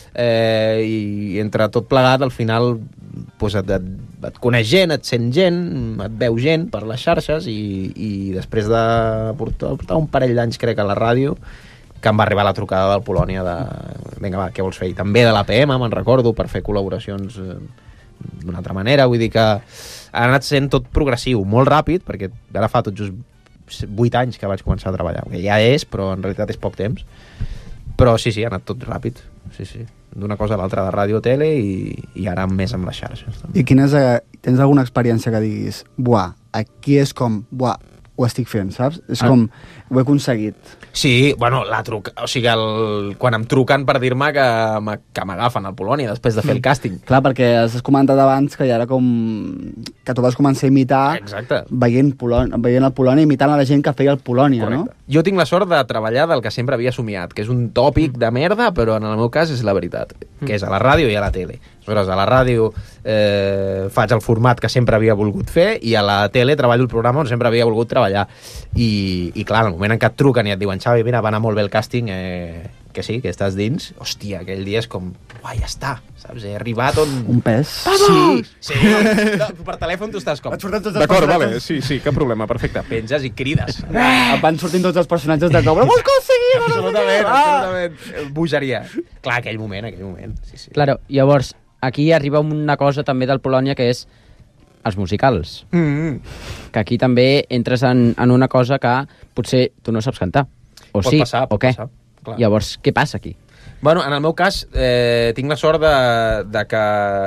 i entre tot plegat al final pues, et coneix gent, et sent gent, et veu gent per les xarxes i després de portar un parell d'anys crec a la ràdio que em va arribar la trucada del Polònia de vinga va, què vols fer? I també de l'APM, me'n recordo, per fer col·laboracions d'una altra manera, vull dir que ha anat sent tot progressiu, molt ràpid, perquè ara fa tot just 8 anys que vaig començar a treballar, que ja és, però en realitat és poc temps, però sí, ha anat tot ràpid, sí, d'una cosa a l'altra, de ràdio, tele i ara més amb les xarxes. També. I tens alguna experiència que diguis, aquí és com, ho estic fent, saps? És com, ho he aconseguit. Sí, bueno, o sigui, quan em truquen per dir-me que m'agafen al Polònia després de fer el càsting. Clar, perquè has comentat abans que ja era com... que tu vas començar a imitar veient el Polònia, imitant a la gent que feia el Polònia, correcte, no? Jo tinc la sort de treballar del que sempre havia somiat, que és un tòpic de merda, però en el meu cas és la veritat, que és a la ràdio i a la tele. Aleshores, a la ràdio faig el format que sempre havia volgut fer i a la tele treballo el programa on sempre havia volgut treballar. I clar, en el moment en què et truquen i et diuen Xavi, mira, va anar molt bé el càsting, que sí, que estàs dins, hòstia, aquell dia és com, ja està, saps? He arribat on... Un pes. Sí. Per telèfon tu estàs com... D'acord, vale, sí, cap problema, perfecte. Penges i crides. Van sortint tots els personatges de cobra. Ho has aconseguit! Absolutament. Bogeria. Clar, aquell moment. Sí. Claro, llavors, aquí arriba una cosa també del Polònia que és els musicals. Que aquí també entres en una cosa que potser tu no saps cantar. O pot sí, passar, o què? Passar, clar. Llavors, què passa aquí? Bueno, en el meu cas, tinc la sort de que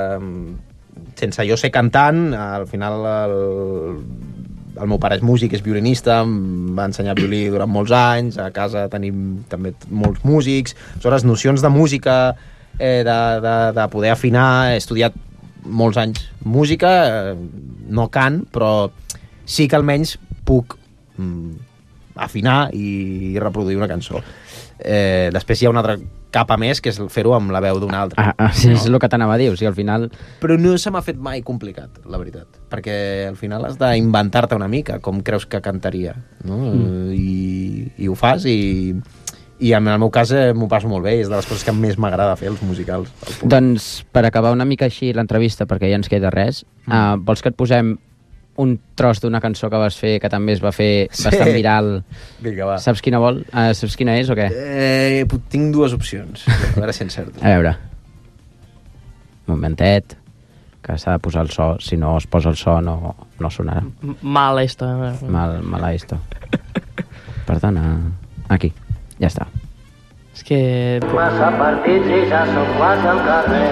sense jo ser cantant, al final el meu pare és músic, és violinista, em va ensenyar violí durant molts anys, a casa tenim també molts músics, aleshores nocions de música, de poder afinar, he estudiat molts anys música, no cant, però sí que almenys puc afinar i reproduir una cançó. Després hi ha una altra capa més, que és fer-ho amb la veu d'un altre. Sí, és el que t'anava a dir, o sigui, al final... Però no se m'ha fet mai complicat, la veritat, perquè al final has d'inventar-te una mica com creus que cantaria, no? I ho fas i en el meu cas m'ho passo molt bé, és de les coses que més m'agrada fer, els musicals. Doncs, per acabar una mica així l'entrevista, perquè ja ens queda res, vols que et posem un tros d'una cançó que vas fer, que també es va fer bastant viral? Vinga, va. Saps quina vol? Saps quina és o què? Tinc dues opcions, a veure si encerto. A veure. Un momentet, que s'ha de posar el so, si no es posa el so no sonarà. Mal esto. Mala esto. Perdona. Aquí. Ja està. És que... Massa partits i ja som quasi al carrer.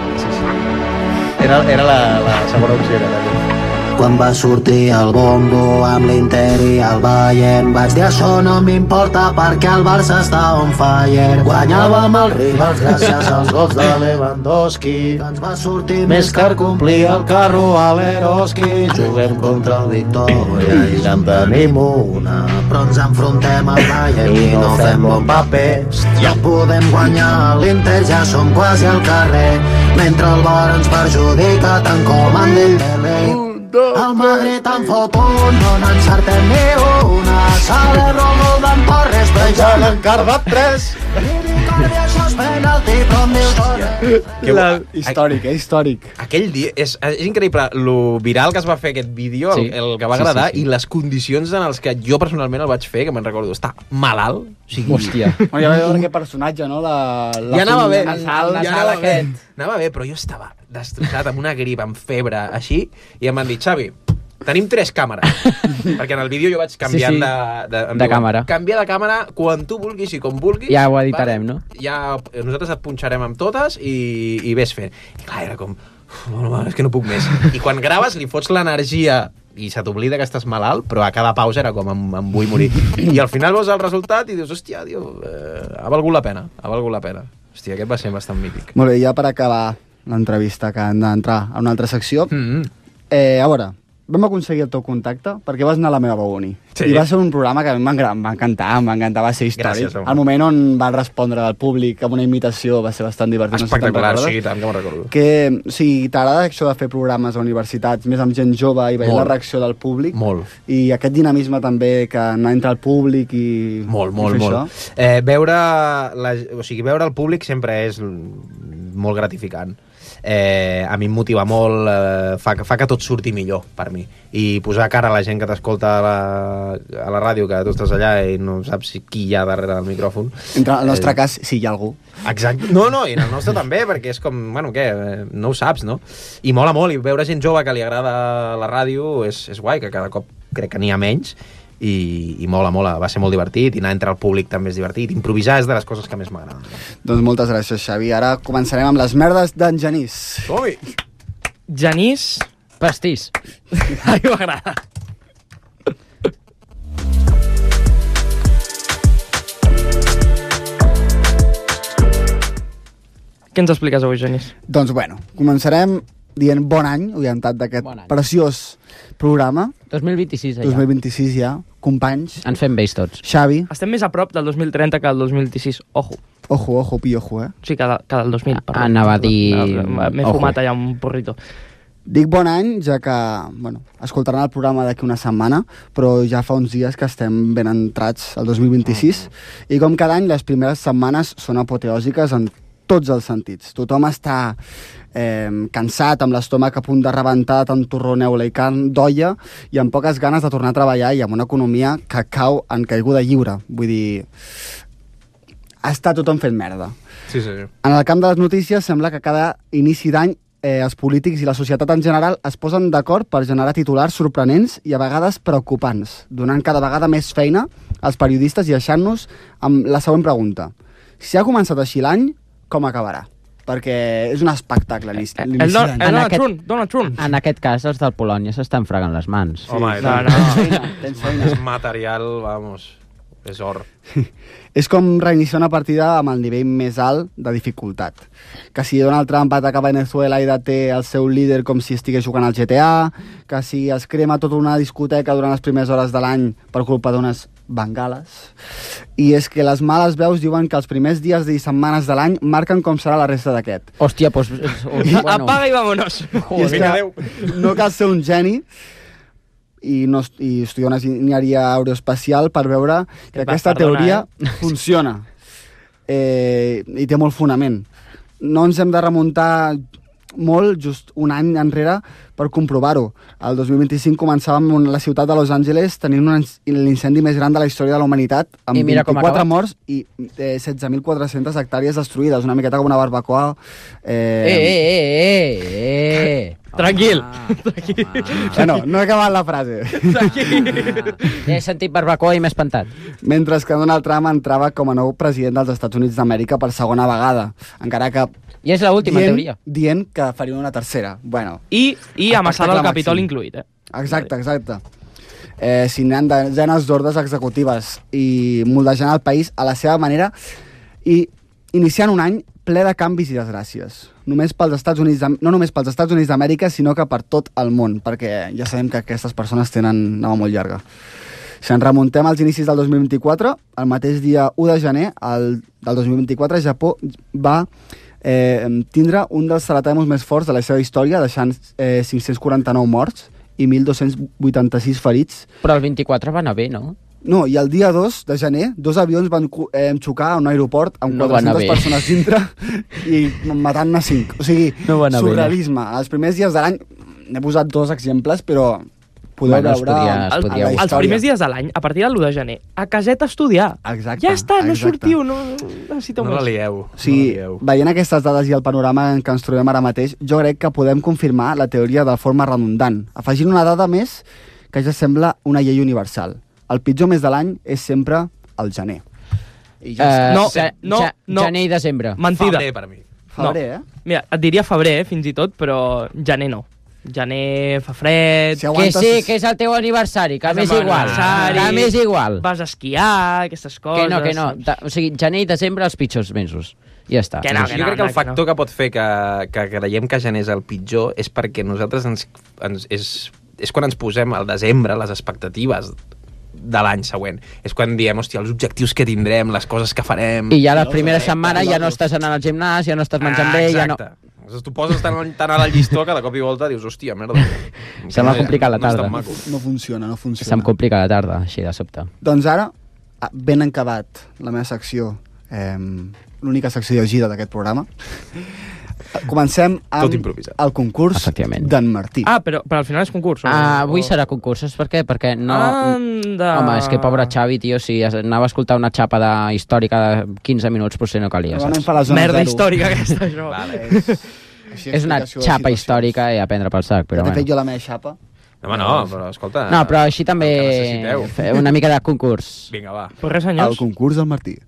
Era la segona opció, era Quan va sortir el bombo amb l'Inter i el Bayern, vaig dir això no m'importa perquè el Barça està on fire. Guanyàvem els rivals gràcies als gols de Lewandowski. Ens va sortir més car complir el carro a l'Eroski. Juguem contra el Victoria i ja en tenim una, però ens enfrontem al Bayern i no fem bon paper. Ja podem guanyar l'Inter, ja som quasi al carrer, mentre el Bar ens perjudica tant com en Dembélé. El Madrid en fot un, no n'encertem ni una. Celebro el gol d'en Torres, però ja n'han cardat 3. Això és penalti, però em dius... Històric. Aquell dia, és increïble lo viral que es va fer aquest vídeo, sí, el que va agradar, sí. I les condicions en les que jo personalment el vaig fer, que me'n recordo, està malalt. O sigui, hòstia. Bueno, ja va veure aquest personatge, no? Ja anava bé. Anava bé, però jo estava destrossat amb una grip, amb febre, així, i em van dir, Xavi, tenim 3 càmeres. Perquè en el vídeo jo vaig canviant de càmera. Canvia de càmera quan tu vulguis i com vulguis. Ja ho editarem, no? Ja nosaltres et punxarem amb totes i ves fent. I clar, era com, No, és que no puc més. I quan graves li fots l'energia i se t'oblida que estàs malalt, però a cada pausa era com em vull morir. I al final veus el resultat i dius, hòstia, ha valgut la pena, Hòstia, aquest va ser bastant mític. Molt bé, ja per acabar l'entrevista, que hem d'entrar a una altra secció. A veure, vam aconseguir el teu contacte perquè vas anar a la meva uni. Sí. I va ser un programa que a mi em va encantar, va ser històric. Gràcies, el moment on va respondre al públic amb una imitació va ser bastant divertit. Espectacular, no sé si tant que me'n recordo. Que, o sigui, t'agrada això de fer programes a universitats, més amb gent jove i veure la reacció del públic? Molt. I aquest dinamisme també que anar entre el públic i... Molt. Veure el públic sempre és molt gratificant. A mi em motiva molt, fa que tot surti millor per mi, i posar cara a la gent que t'escolta a la ràdio, que tu estàs allà i no saps qui hi ha darrere del micròfon. En el nostre cas, si hi ha algú. Exacte. No, i en el nostre també, perquè és com, bueno, què, no ho saps, no? I mola molt, i veure gent jove que li agrada la ràdio és guai, que cada cop crec que n'hi ha menys, i mola, va ser molt divertit, i anar entre el públic també és divertit, improvisar és de les coses que més m'agraden. Doncs moltes gràcies, Xavi. Ara començarem amb les merdes d'en Genís. Som-hi! Genís... Pastís. A mi m'agrada. Què ens expliques avui, Genís? Doncs bueno, començarem dient bon any, orientat d'aquest preciós programa. 2026 ja. 2026 ja. Companys. Ens fem vells tots. Xavi. Estem més a prop del 2030 que del 2026. Ojo. Ojo, piojo, Sí, que del 2000. Anava a dir... M'he fumat allà un porrito. Dic bon any, ja que, bueno, escoltaran el programa d'aquí una setmana, però ja fa uns dies que estem ben entrats al 2026, i com cada any, les primeres setmanes són apoteòsiques en tots els sentits. Tothom està cansat, amb l'estómac a punt de rebentar, tant torró, neula i carn d'olla, i amb poques ganes de tornar a treballar i amb una economia que cau en caiguda lliure. Vull dir, està tothom fent merda. Sí. En el camp de les notícies sembla que cada inici d'any els polítics i la societat en general es posen d'acord per generar titulars sorprenents i a vegades preocupants, donant cada vegada més feina als periodistes i deixant-nos amb la següent pregunta. Si ha començat així l'any, com acabarà? Perquè és un espectacle l'inici d'any. Donald Trump. En aquest cas, els del Polònia s'estan fregant les mans. Sí. Home, tens feina. És material, vamos, és or. És com reiniciar una partida amb el nivell més alt de dificultat. Que si Donald Trump ataca Venezuela i deté el seu líder com si estigués jugant al GTA, que si es crema tota una discoteca durant les primeres hores de l'any per culpa d'unes bengales. I és que les males veus diuen que els primers dies i setmanes de l'any marquen com serà la resta d'aquest. Hòstia, doncs... Bueno. Apaga i vámonos. I és que no cal ser un geni i estudiar una enginyeria aeroespacial per veure que aquesta teoria funciona. I té molt fonament. No ens hem de remuntar molt, just un any enrere, per comprovar-ho. El 2025 començàvem en la ciutat de Los Angeles tenint l'incendi més gran de la història de la humanitat, amb 24 morts i 16.400 hectàrees destruïdes, una miqueta com una barbacoa. Tranquil. Bueno, no he acabat la frase. He sentit barbacoa i m'he espantat. Mentre que Donald Trump entrava com a nou president dels Estats Units d'Amèrica per segona vegada, encara que i és l'última teoria. Dient que faria una tercera. Bueno, I amassant el Capitol incluït, Exacte. Signant desenes d'ordres executives i moldejant el país a la seva manera i iniciant un any ple de canvis i desgràcies. No només pels Estats Units d'Amèrica, sinó que per tot el món, perquè ja sabem que aquestes persones tenen nova molt llarga. Si ens remuntem als inicis del 2024, el mateix dia 1 de gener del 2024, Japó va tindre un dels terratrèmols més forts de la seva història, deixant 549 morts i 1.286 ferits. Però el 24 va anar bé, no? No, i el dia 2 de gener, 2 avions van xocar a un aeroport amb 400 persones dintre i matant-ne 5. O sigui, surrealisme. Els primers dies de l'any, n'he posat 2 exemples, però podeu veure la història. Els primers dies de l'any, a partir de l'1 de gener, a caseta a estudiar. Exacte. Ja està, no sortiu, no necessiteu més. No la lieu. Sí, veient aquestes dades i el panorama en què ens trobem ara mateix, jo crec que podem confirmar la teoria de forma redundant, afegint una dada més que ja sembla una llei universal. El pitjor mes de l'any és sempre el gener. I ja no. Gener i desembre. Mentida. Febrer per mi. Febrer, Mira, et diria febrer, fins i tot, però gener no. Gener fa fred... Que sí, que és el teu aniversari, que m'és igual. Que m'és igual. Vas a esquiar, aquestes coses... Que no. O sigui, gener i desembre els pitjors mesos. Ja està. Jo crec que el factor que pot fer que creiem que gener és el pitjor és perquè nosaltres és quan ens posem al desembre les expectatives de l'any següent. És quan diem, hòstia, els objectius que tindrem, les coses que farem... I ja la primera setmana ja no estàs anant al gimnàs, ja no estàs menjant bé, ja no... Tu poses tant a la llistó que de cop i volta dius, hòstia, merda. Se m'ha complicat la tarda. No funciona. Se'm complica la tarda, així de sobte. Doncs ara, ben acabat la meva secció, l'única secció llegida d'aquest programa, comencem amb el concurs d'en Martí. Però al final és concurs. Avui serà concurs, saps per què? Perquè no... Home, és que pobre Xavi, tio, si anava a escoltar una xapa històrica de 15 minuts, potser no calia, saps? Merda històrica aquesta, això. És una xapa històrica i a prendre pel sac, però bueno. bueno. He fet jo la meva xapa. No, però escolta... No, però així també una mica de concurs. Vinga, va. Pues res, senyors. El concurs del Martí.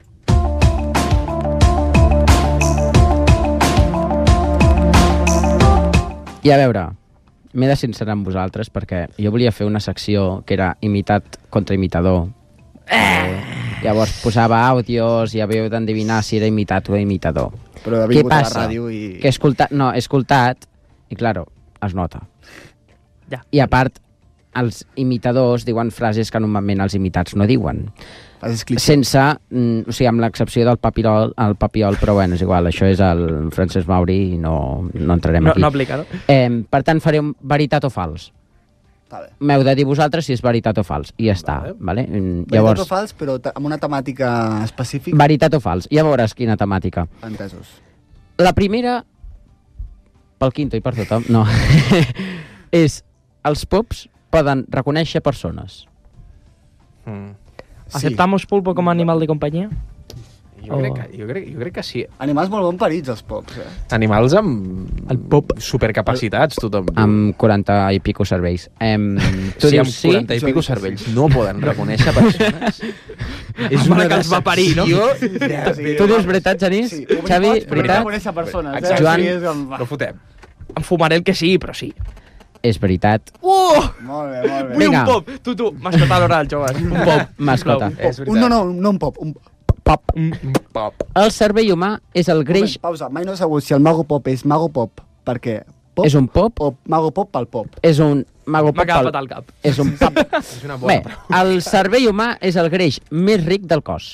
I a veure, m'he de sincerar amb vosaltres perquè jo volia fer una secció que era imitat contra imitador. Llavors posava àudios i havíeu d'endevinar si era imitat o imitador. Però ha vingut a la ràdio i... Que he escoltat i, claro, es nota. Ja. I a part, els imitadors diuen frases que normalment els imitats no diuen. Sense, o sigui, amb l'excepció del papiol, però bueno, és igual, això és el Francesc Mauri i no entrarem aquí. No aplica, no? Per tant, faré un veritat o fals. M'heu de dir vosaltres si és veritat o fals, i ja està. Vale? Veritat o fals, però amb una temàtica específica? Veritat o fals, ja veuràs quina temàtica. Entesos. La primera, pel quinto i per tothom, no, és els pops poden reconèixer persones. ¿Aceptamos pulpo com a animal de companyia? Jo crec que sí. Animals molt ben parits, els pops, Animals amb supercapacitats, tothom. Amb 40 i pico cervells. Tu dius sí? Amb 40 i pico cervells no poden reconèixer persones. És una que els va parir, no? Tu dius veritat, Genís? Sí, Xavi, veritat? reconèixer persones. Joan? No fotem. Em fumaré el que sí, però sí. És veritat. Molt bé. Vull un pop. Tu, mascota l'oral, joves. Un pop. Mascota. No un pop. Un pop. El cervell humà és el greix... Pausa, mai no he sabut si el Mago Pop és Mago Pop perquè pop és un pop o Mago Pop pel pop. És un Mago Pop M'ha agafat al cap. És un pop. Bé, el cervell humà és el greix més ric del cos.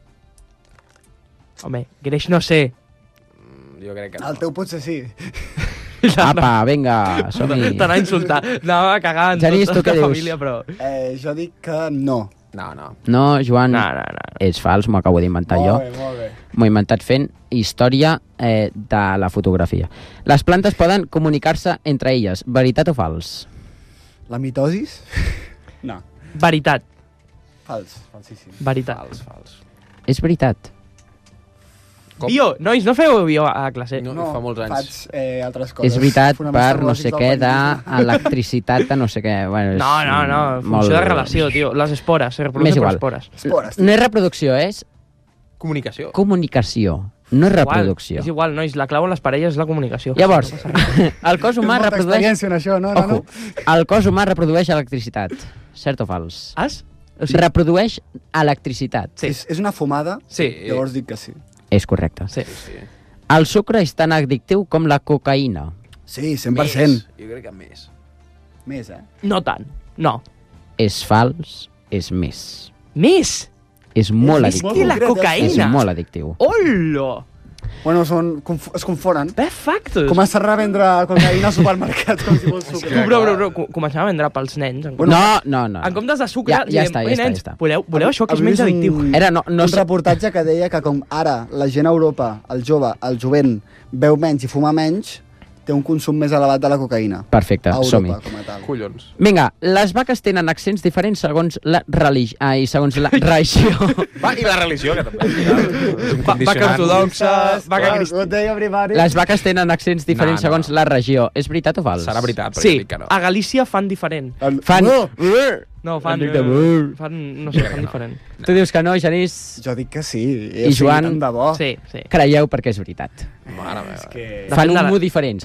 Home, greix no sé. Jo crec que no. El teu potser sí. Apa, vinga, som-hi. T'anava a insultar. Anava a cagar en Genís, tota tu la què família, però... Jo dic que no. No, Joan, no. És fals, m'ho acabo d'inventar jo. Molt bé. M'ho he inventat fent història de la fotografia. Les plantes poden comunicar-se entre elles. Veritat o fals? La mitosis? No. Veritat. Falsíssim. Veritat. Fals. És veritat. Bio, nois, no feu bio a classe? No, fa molts anys. Faig altres coses. És veritat per no sé què d'electricitat de no sé què. Bueno, no, funció de relació, tio. Les espores, se reprodueixen per espores. No és reproducció, és... Comunicació. Comunicació, no és reproducció. És igual, nois, la clau en les parelles és la comunicació. Llavors, el cos humà reprodueix... experiència en això, no? El cos humà reprodueix electricitat. Cert o fals? Reprodueix electricitat. Sí. És una fumada? Sí. Llavors dic que sí. És correcte. Sí. El sucre és tan addictiu com la cocaïna. Sí, 100%. Jo crec que més. Més, No tant, no. És fals, és més. Més? És molt addictiu. És que la cocaïna... És molt addictiu. Hola! Bueno, es confonen. Perfecte. Començar a vendre cocaïna al supermercat com si fos sucre. Bro, començar a vendre pels nens. No. En comptes de sucre, ja està. voleu això que és menys addictiu? Un reportatge que deia que com ara la gent a Europa, el jovent, beu menys i fuma menys, té un consum més elevat de la cocaïna. Perfecte, som-hi. Collons. Vinga, les vaques tenen accents diferents segons la religió. Segons la regió. I la religió, que també. Vaca ortodoxa, vaca cristiana. Les vaques tenen accents diferents segons la regió. És veritat o fals? Serà veritat, però sí, jo dic que no. A Galícia fan diferent. Fan... No, fan no sé, fan diferent. Tu dius que no, Genís? Jo dic que sí. I Joan, de bo. Sí. creieu perquè és veritat. Mare meva. Fan un mu diferent.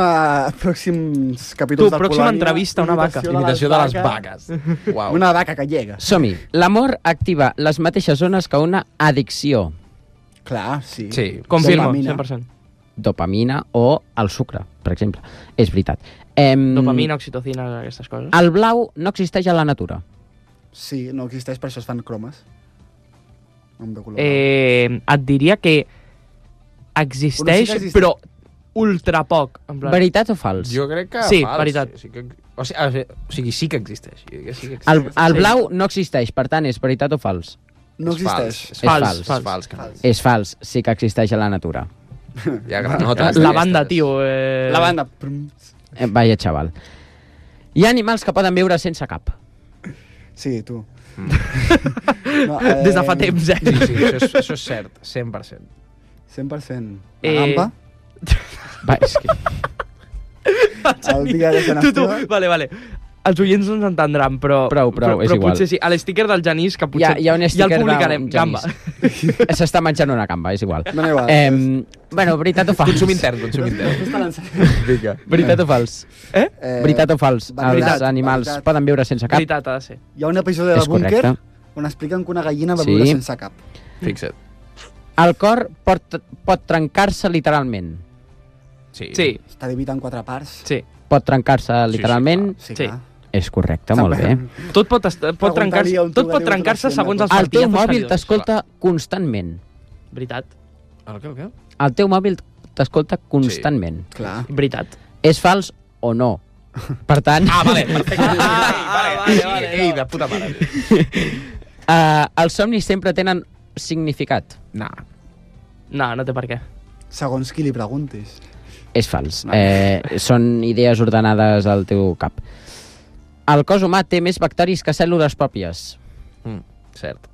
Pròxims capítols del Polònia. Pròxima entrevista a una vaca. Imitació de les vaques. Uau. Una vaca gallega. Som-hi. L'amor activa les mateixes zones que una addicció. Clar, sí. Confirmo, Dopamina. 100%. Dopamina o el sucre, per exemple. És veritat. Dopamina, oxitocina, aquestes coses. El blau no existeix a la natura. Sí, no existeix, per això es fan cromes. De color Et diria que existeix, Bueno, sí que existeix. però ultra poc. En plan. Veritat o fals? Jo crec que Sí, fals. veritat. Sí que, o sigui, sí que existeix. Jo dic que sí que existeix. El blau no existeix, per tant, és veritat o fals? No És fals. existeix. És fals. fals. Que no. És fals, sí que existeix a la natura. Hi ha granotes. La banda, tio. La banda. Vaya, xaval. Hi ha animals que poden viure sense cap. Sí, tu. No, des de fa temps, eh? Sí, això és cert, 100%. 100%. La gampa? Va, és que... El dia de Sant Esteve? Vale. Els oients no ens entendran, però... Prou, és igual. potser sí. A l'sticker del Genís, que potser... Hi ha un ja el sticker publicarem. d'un Genís. Gamba. S'està menjant una gamba, és igual. No, igual. Bueno, veritat o fals? Consum intern. Vinga. Veritat o fals? Veritat o fals? Veritat, Els animals veritat. poden viure sense cap? Veritat ha de ser. Hi ha un episodi del És búnquer correcte. on expliquen que una gallina va viure sense cap. Fixa't. El cor pot trencar-se literalment. Sí. Està dividit en 4 parts. Sí. Pot trencar-se literalment? Sí, Sí. clar. És correcte, molt bé. Tot pot trencar-se segons els El teu martillazos mòbil que li donis. t'escolta constantment. Veritat. El què? El teu mòbil t'escolta constantment. Clar. Veritat. És fals o no? Per tant... Vale, perfecte. Vale. Ei, de puta mare. Els somnis sempre tenen significat. No té per què. Segons qui li preguntis. És fals. Són idees ordenades al teu cap. El cos humà té més bacteris que cèl·lules pròpies. Cert.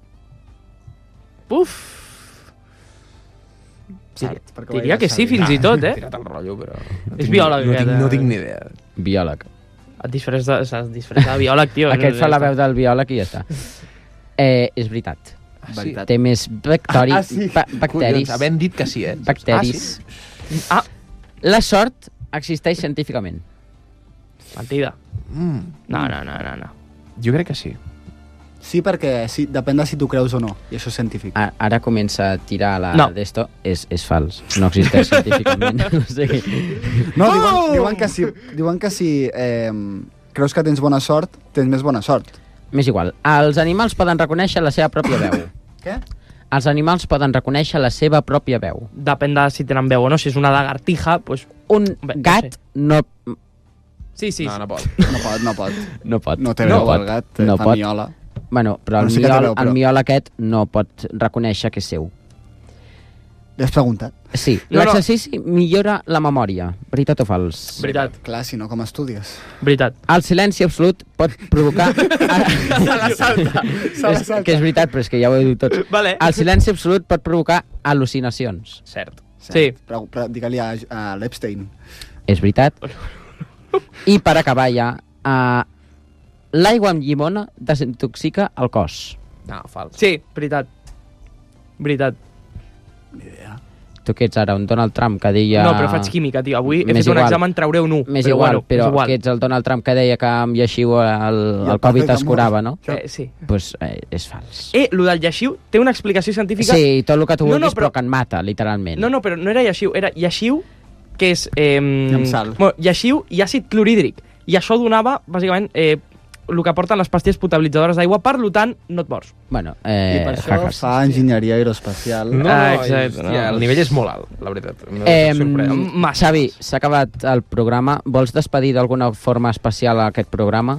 Uf. Cert, perquè ho Diria vaig que sí, deixar fins i tot, eh? Tirat el rotllo, però... És biòleg, No aquest, tinc ni idea. Biòleg. Et disfressa de biòleg, tio. Aquest fa la veu del biòleg i ja està. És veritat. Veritat. Té més bacteris. Bacteris. Collons, havent dit que sí, eh? Bacteris. Ah, La sort existeix científicament. mentida. No. Jo crec que sí. Sí, perquè sí, depèn de si tu creus o no, i això és científic. Ara comença a tirar la No. d'esto. És fals. No existeix científicament. O sigui... No, diuen que si creus que tens bona sort, tens més bona sort. M'és igual. Els animals poden reconèixer la seva pròpia veu. Què? Els animals poden reconèixer la seva pròpia veu. Depèn de si tenen veu o no. Si és una lagartija, doncs... Un gat no... Sí. No pot. No pot. No té No veu, pot. el gat, No fa pot. miola. Bueno, però Bueno, el sí que té miol, veu, però- el miol aquest no pot reconèixer que és seu. Li has preguntat? Sí. No, no. L'exercici millora la memòria. Veritat o fals? Veritat. Clar, si no, com estudies? Veritat. El silenci absolut pot provocar... Se la salta. Que és veritat, però és que ja ho he dit tots. Vale. El silenci absolut pot provocar al·lucinacions. Cert. Sí. Però digue-li a l'Epstein. És veritat. I per acabar ja, l'aigua amb llimona desintoxica el cos. No, fals. Sí, veritat. Veritat. Tu que ets ara un Donald Trump que deia... No, però faig química, tio. Avui he M'és fet un igual. examen, trauré un 1. M'és igual, bueno, però és igual. que ets el Donald Trump que deia que amb lleixiu el el Covid paper es de curava, mort. no? Sí. Doncs és fals. Lo del lleixiu té una explicació científica... Sí, tot el que tu No, vulguis, no, però que et mata, literalment. No, però no era lleixiu, era lleixiu, que és... amb sal. Bueno, lleixiu i àcid clorhídric. I això donava, bàsicament, el que porten les pastilles potabilitzadores d'aigua, per tant, no et mors. Bueno, I per això fa enginyeria aeroespacial. No, exacte. hòstia, el nivell és molt alt, la veritat. M'ha sorprès. Xavi, s'ha acabat el programa. Vols despedir d'alguna forma especial a aquest programa?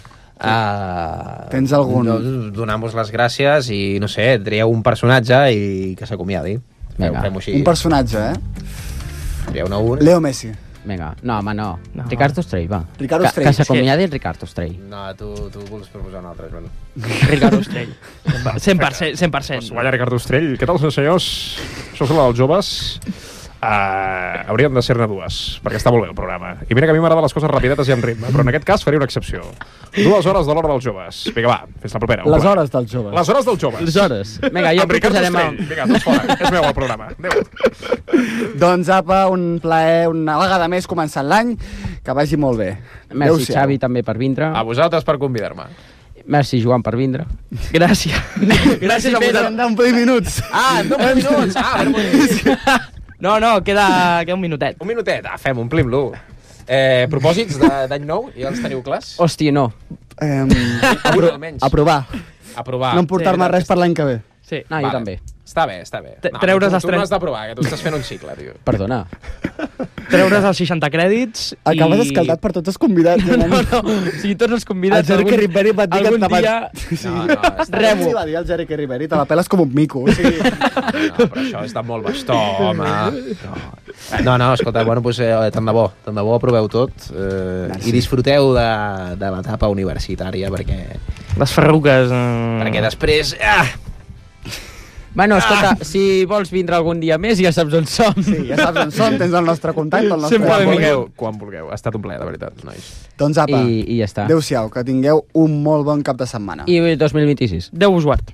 Tens algun... Donar-vos les gràcies i, no sé, trieu un personatge i que s'acomiadi. Fem-ho així. Un personatge, Trieu-ne un. Leo Messi. Vinga, no, home, no. Ricardo Estrell, va. Ricardo Que Estrell. s'acomiadi el Ricardo Estrell. No, tu vols proposar un altre, Joan. Ricardo Estrell. 100%. Pues vaya Ricardo Estrell. ¿Qué tal, senyors? Sou els joves? Haurien de ser-ne 2, perquè està molt bé el programa. I mira que a mi m'agraden les coses rapidetes i amb ritme, però en aquest cas faria una excepció. 2 hores de l'hora dels joves. Vinga, va, fins la propera. Les hores dels joves. Les hores dels joves. Les hores. Vinga, jo proposarem... Vinga, tots fora. És meu el programa. Adéu. Doncs apa, un plaer, una vegada més començant l'any. Que vagi molt bé. Merci, Xavi, també per vindre. A vosaltres per convidar-me. Merci, Joan, per vindre. Gràcies. Gràcies a vosaltres. Hem d'omplir minuts. En 2 minuts. No, queda un minutet. Un minutet? Fem, omplim-lo. Propòsits d'any nou, ja els teniu clars? Hòstia, no. Aprovar. Aprovar. No emportar-me res per l'any que ve. Sí. No, jo també. Està bé. Treure's els Tu no has d'aprovar, que tu estàs fent un cicle, tio. Perdona. Treure's els 60 crèdits i... Acabes escaldat per tots els convidats. No. O sigui, tots els convidats... El Jerry Riveri va dir que algun dia... Remo. Va dir el Jerry Riveri, te la peles com un mico. O sigui... No, però això és de molt bastó, home. No, escolta, bueno, doncs tant de bo aproveu tot i disfruteu de l'etapa universitària, perquè... Les ferrugues... Perquè després... Bueno, escolta, si vols vindre algun dia més, ja saps on som. Sí, ja saps on som, tens el nostre contacte, el nostre... Quan vulgueu. Ha estat un plaer, de veritat, nois. Doncs apa, I ja està. Adéu-siau, que tingueu un molt bon cap de setmana. I 2026. Déu us guard.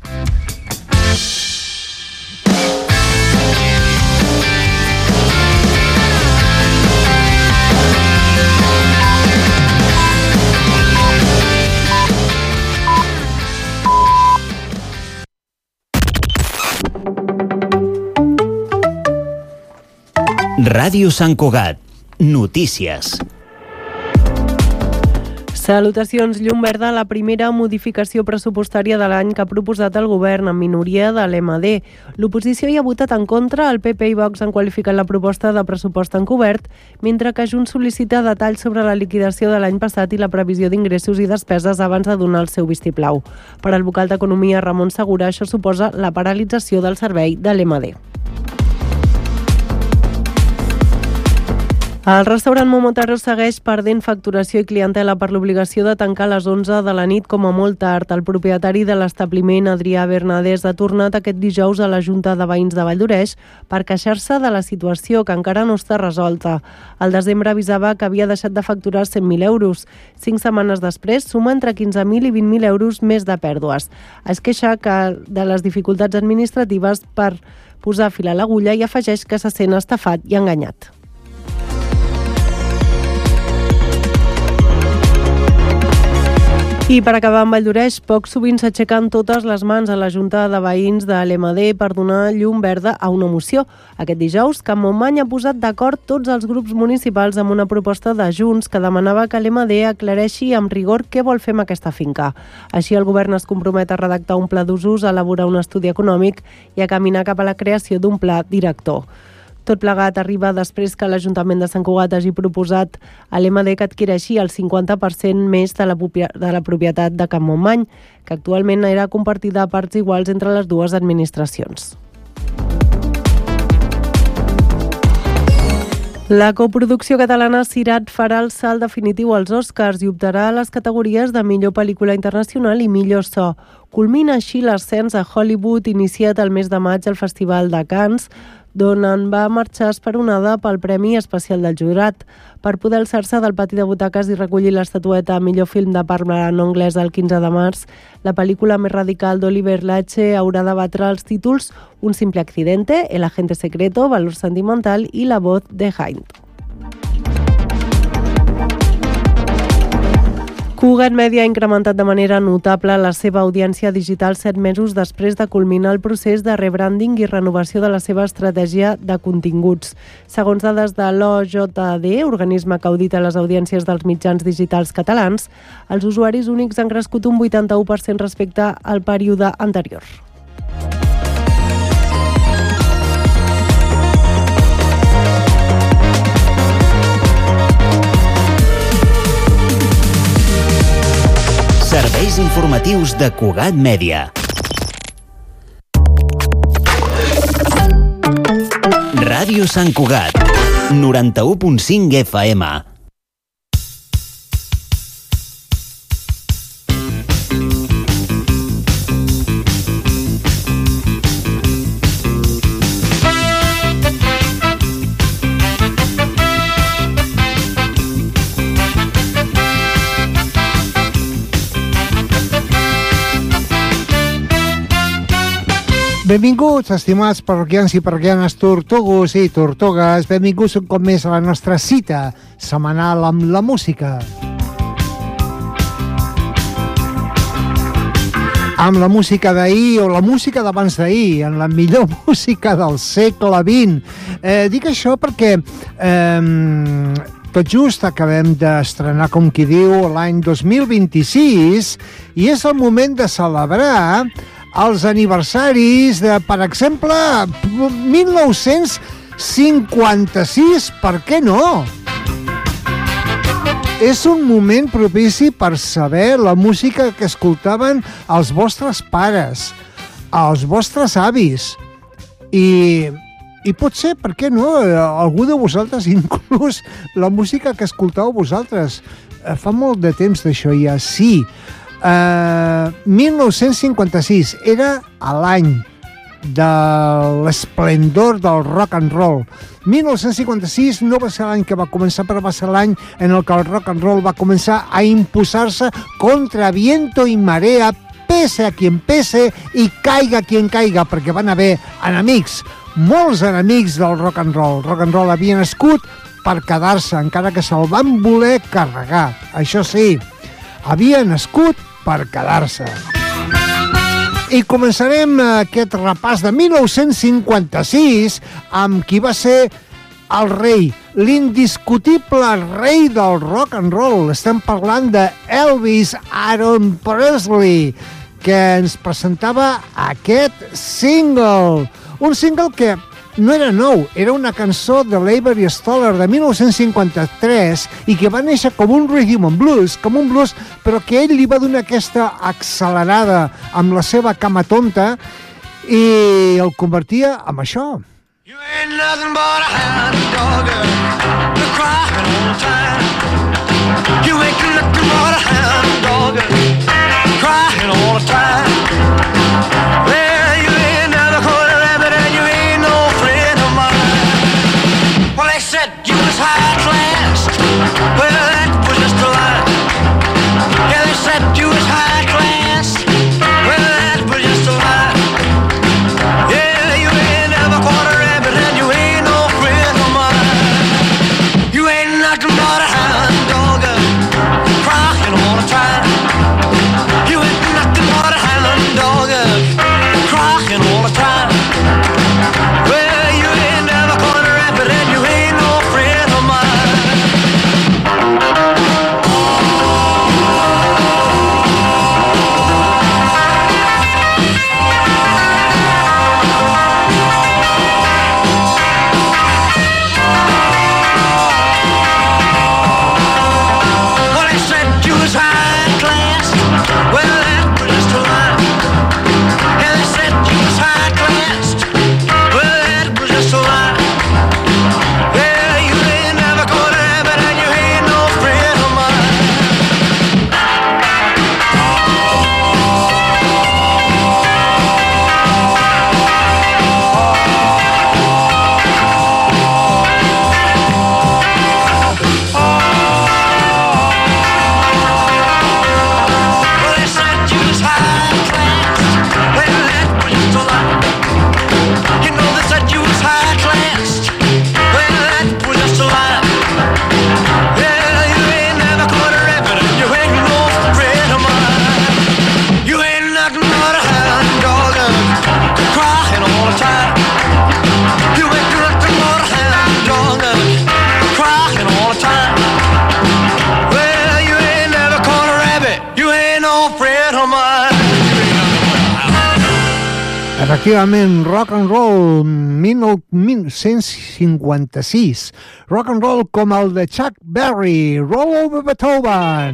Ràdio Sant Cugat. Notícies. Salutacions, llum verda, la primera modificació pressupostària de l'any que ha proposat el govern en minoria de l'MD. L'oposició hi ha votat en contra, el PP i Vox han qualificat la proposta de pressupost encobert, mentre que Junts sol·licita detalls sobre la liquidació de l'any passat i la previsió d'ingressos i despeses abans de donar el seu vistiplau. Per al vocal d'Economia, Ramon Segura, això suposa la paralització del servei de l'MD. El restaurant Momotaro segueix perdent facturació i clientela per l'obligació de tancar a les 11 de la nit com a molt tard. El propietari de l'establiment, Adrià Bernadès, ha tornat aquest dijous a la Junta de Veïns de Valldoreix per queixar-se de la situació, que encara no està resolta. Al desembre avisava que havia deixat de facturar 100.000 euros. 5 setmanes després suma entre 15.000 i 20.000 euros més de pèrdues. Es queixa de les dificultats administratives per posar fil a l'agulla i afegeix que se sent estafat i enganyat. I per acabar amb Valldoreix, poc sovint s'aixequen totes les mans a la Junta de Veïns de l'MD per donar llum verda a una moció. Aquest dijous, Can Montmany ha posat d'acord tots els grups municipals amb una proposta de Junts que demanava que l'MD aclareixi amb rigor què vol fer amb aquesta finca. Així, el govern es compromet a redactar un pla d'usos, a elaborar un estudi econòmic i a caminar cap a la creació d'un pla director. Tot plegat arriba després que l'Ajuntament de Sant Cugat hagi proposat a l'MD que adquireixi el 50% més de la propietat de Can Montmany, que actualment era compartida a parts iguals entre les dues administracions. La coproducció catalana Cirat farà el salt definitiu als Oscars i optarà a les categories de millor pel·lícula internacional i millor so. Culmina així l'ascens a Hollywood, iniciat el mes de maig al Festival de Cannes, d'on en va marxar esperonada pel Premi Especial del Jurat. Per poder alçar-se del pati de butaques i recollir l'estatueta a millor film de parla no anglesa el 15 de març, la pel·lícula més radical d'Oliver Lache haurà de batre els títols Un simple accidente, El agente secreto, Valor sentimental i La voz de Hind. Cugat Media ha incrementat de manera notable la seva audiència digital 7 mesos després de culminar el procés de rebranding i renovació de la seva estratègia de continguts. Segons dades de l'OJD, organisme que audita les audiències dels mitjans digitals catalans, els usuaris únics han crescut un 81% respecte al període anterior. Serveis informatius de Cugat Mèdia. Ràdio Sant Cugat, 91.5 FM. Benvinguts, estimats parroquians i parroquianes, tortugos i tortugues. Benvinguts un cop més a la nostra cita setmanal amb la música. Amb la música d'ahir o la música d'abans d'ahir, en la millor música del segle XX. Dic això perquè tot just acabem d'estrenar, com qui diu, l'any 2026 i és el moment de celebrar els aniversaris de, per exemple, 1956, per què no? És un moment propici per saber la música que escoltaven els vostres pares, els vostres avis, i potser, per què no, algú de vosaltres, inclús la música que escoltàveu vosaltres. Fa molt de temps d'això ja, sí. 1956 era l'any de l'esplendor del rock and roll. 1956 no va ser l'any que va començar, però va ser l'any en el que el rock and roll va començar a imposar-se contra viento i marea, pese a quien pese i caiga quien caiga, perquè van haver enemics, molts enemics del rock and roll. Rock and roll havia nascut per quedar-se, encara que se'l van voler carregar. Això sí, havia nascut per quedar-se. I començarem aquest repàs de 1956 amb qui va ser el rei, l'indiscutible rei del rock and roll. Estem parlant de Elvis Aaron Presley, que ens presentava aquest single. Un single que no era nou, era una cançó de l'Avery Stoller de 1953 i que va néixer com un rhythm and blues, com un blues, però que ell li va donar aquesta accelerada amb la seva cama tonta i el convertia en això. You ain't nothing but a hound dog, you're crying all the time. You ain't nothing but a hound dog, crying all the time. Well, you ain't never caught a rabbit and you ain't no friend of mine. Well, they said you was high class, well, that was just a lie. Yeah, they said you was high class, well, that was just a lie. Yeah, you ain't never caught a rabbit and you ain't no friend of mine. You ain't nothing but a hound dog, crying all the time. You ain't nothing but a hound dog, crying all the time. Well, you ain't never caught a rabbit and you ain't no friend of mine. Well, they said you was high class, well, that was just a lie. Yeah, they said you was high class, well, that was just a lie. Yeah, you ain't never caught a rabbit and you ain't no friend of mine. Well, they said you was high class, well, that was just a lie. You know they said you was high class, well, that was just a lie. Yeah, you ain't never caught a rabbit and you ain't no friend of mine. You ain't nothing but a hound dog, crying all the time. You ain't nothing but a hound dog, crying all the time. Well, you ain't never caught a rabbit, you ain't no friend of mine. Efectivament, rock and roll 1956. Rock and roll com el de Chuck Berry, Roll Over Beethoven.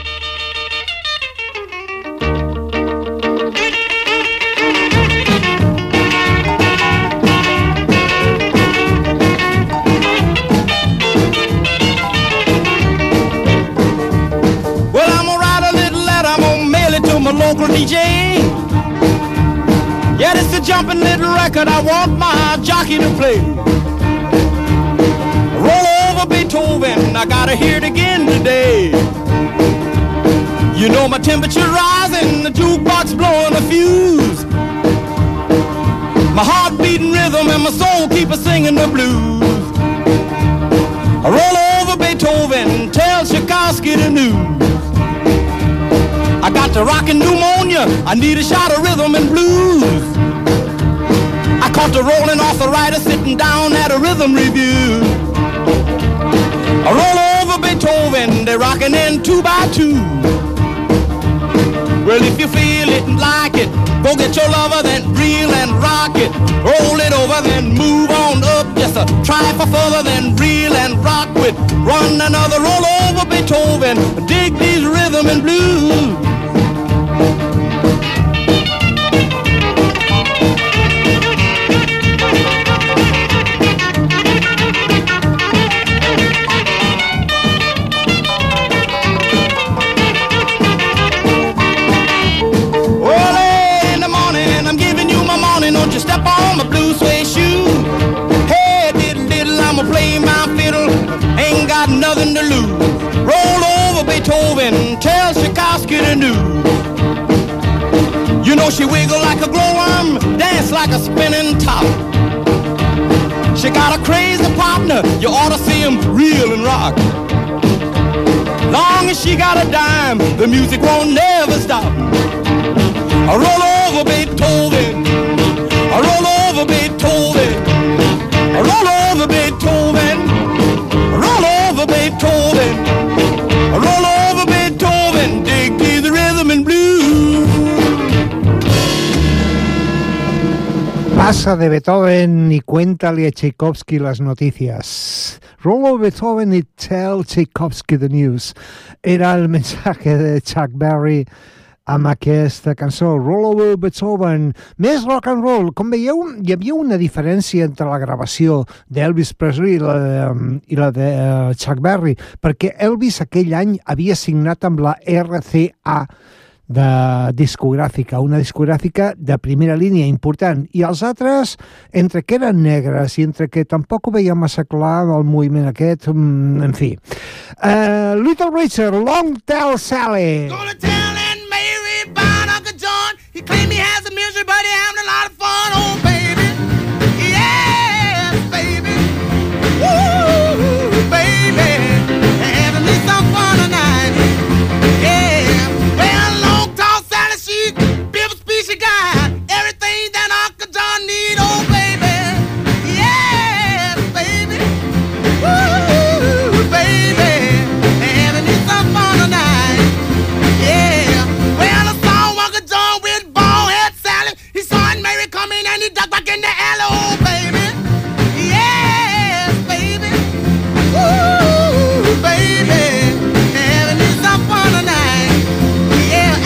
Well, I'm gonna write a little letter, I'm gonna mail it to my local DJ. Yeah, this is a jumping little record I want my jockey to play. Roll over Beethoven, I gotta hear it again today. You know my temperature rising, the jukebox blowing a fuse. keep singing the blues. Roll over Beethoven, tell Tchaikovsky the news. I got the rockin' pneumonia, I need a shot of rhythm and blues. I caught the rolling arthritis sitting down at a rhythm review. I roll over Beethoven, they're rockin' in 2 by 2. Well, if you feel it and like it, go get your lover, then reel and rock it. Roll it over, then move on up. Just a try for further, then reel and rock with. Run another roll over Beethoven. Dig these rhythm and blues. Don't you step on my blue suede shoe. Hey, diddle, diddle, I'ma play my fiddle. Ain't got nothing to lose. Roll over Beethoven, tell Tchaikovsky the news. You know she wiggle like a glowworm, dance like a spinning top. She got a crazy partner, you ought to see him reel and rock. Long as she got a dime, the music won't never stop. I roll over Beethoven, I roll over Beethoven, I roll over Beethoven, I roll over Beethoven, I roll over Beethoven, dig me the rhythm and blues. Pasa de Beethoven y cuéntale a Tchaikovsky las noticias. Roll over Beethoven y tell Tchaikovsky the news. Era el mensaje de Chuck Berry amb aquesta cançó, Roll Over Beethoven, més rock and roll. Com veieu, hi havia una diferència entre la gravació d'Elvis Presley i la de Chuck Berry, perquè Elvis aquell any havia signat amb la RCA de discogràfica, una discogràfica de primera línia important, i els altres, entre que eren negres i entre que tampoc ho veia massa clar el moviment aquest, en fi. Little Richard, Long Tall Sally. He claimed he has a misery, but he having a lot of fun, oh baby. Yes, baby. Woo, baby. Having me some fun tonight. Yeah. Well, Long Tall Sally, she's beautiful species guy. Everything that Uncle John need, oh baby. Yes, baby. Woo, baby. Having me some fun tonight. Yeah. Well, I saw Uncle John with he saw Aunt Mary coming and he ducked back in the alley, oh baby. Yes, baby. Ooh, baby. Having me some fun tonight. Yeah.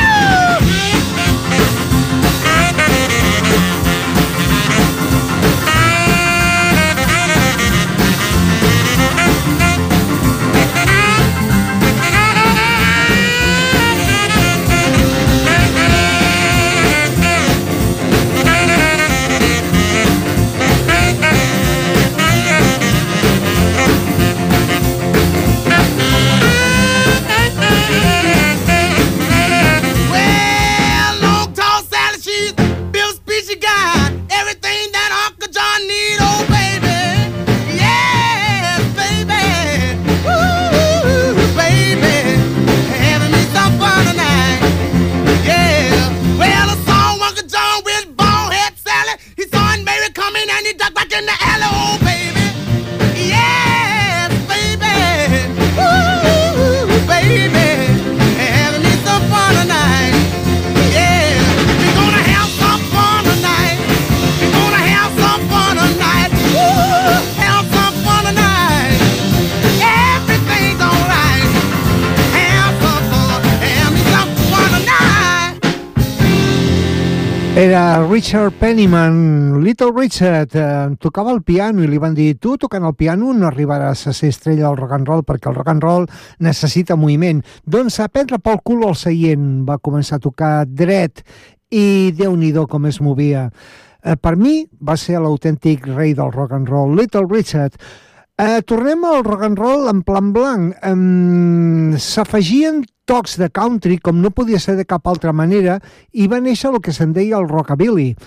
Era Richard Penniman, Little Richard, tocava el piano i li van dir, tu tocant el piano no arribaràs a ser estrella del rock and roll perquè el rock and roll necessita moviment. Doncs a prendre pel cul al seient, va començar a tocar dret i Déu-n'hi-do com es movia. Per mi va ser l'autèntic rei del rock and roll, Little Richard. Tornem al rock and roll en plan blanc. S'afegien tocs de country com no podia ser de cap altra manera i va néixer el que se'n deia el rockabilly,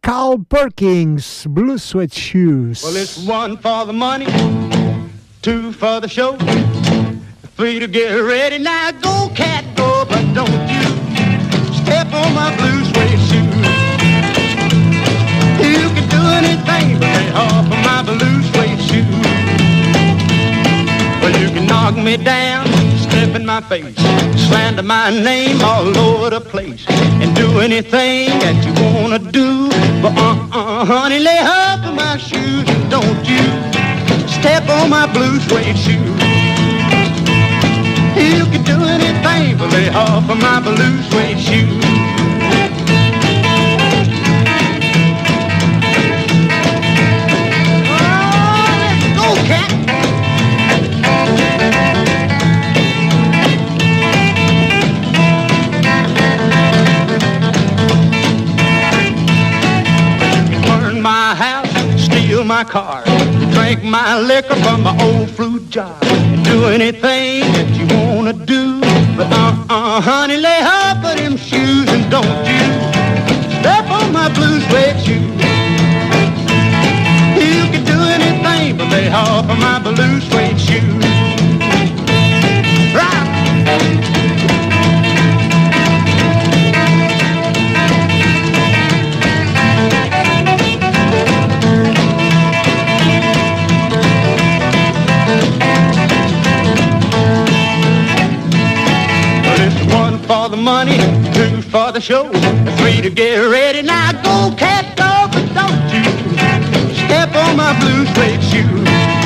Carl Perkins, Blue Suede Shoes. Well, it's 1 for the money, 2 for the show, 3 to get ready. Now go, cat, go, but don't you step on my blue suede shoes. You can do anything but lay off of my blue suede shoes. Well, you can knock me down, step in my face, slander my name all over the place, and do anything that you wanna do. But honey, lay off of my shoes, and don't you step on my blue suede shoes. You can do anything but lay off of my blue suede shoes. Oh, let's go, cat. My house, steal my car, drink my liquor from my old fruit jar, do anything that you wanna do. But honey, lay off of them shoes, and don't you step on my blue suede shoes. You can do anything but lay off of my blue suede shoes. Right. For the money, 2 for the show, 3 to get ready. Now go, cat, go, but don't you step on my blue suede shoes.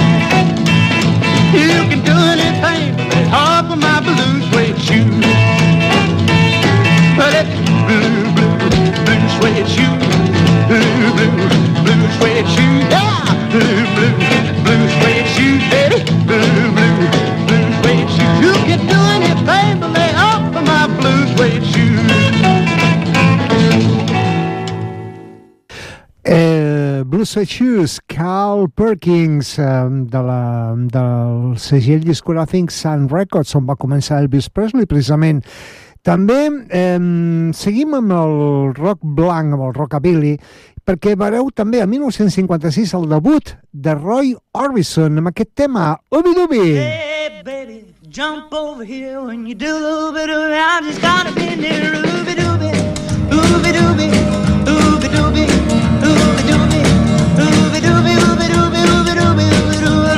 You can do anything but lay off of my blue suede shoes. But it's blue suede shoes, blue suede shoes, yeah, blue suede shoes, baby, blue suede shoes. You can do anything but lay off of my blue suede shoes. Blue Suede Shoes, Carl Perkins, del segell discogràfic Sun Records, on va començar Elvis Presley, precisament. També seguim amb el rock blanc, amb el rockabilly, perquè veureu també a 1956 el debut de Roy Orbison amb aquest tema, Ooby Dooby. Hey, baby, jump over here when you do the bit of I just gotta be near Ooby Dooby, Ooby Dooby, Ooby Dooby, Ooby Dooby, Ooby Dooby, Ooby Dooby, Ooby Dooby, Ooby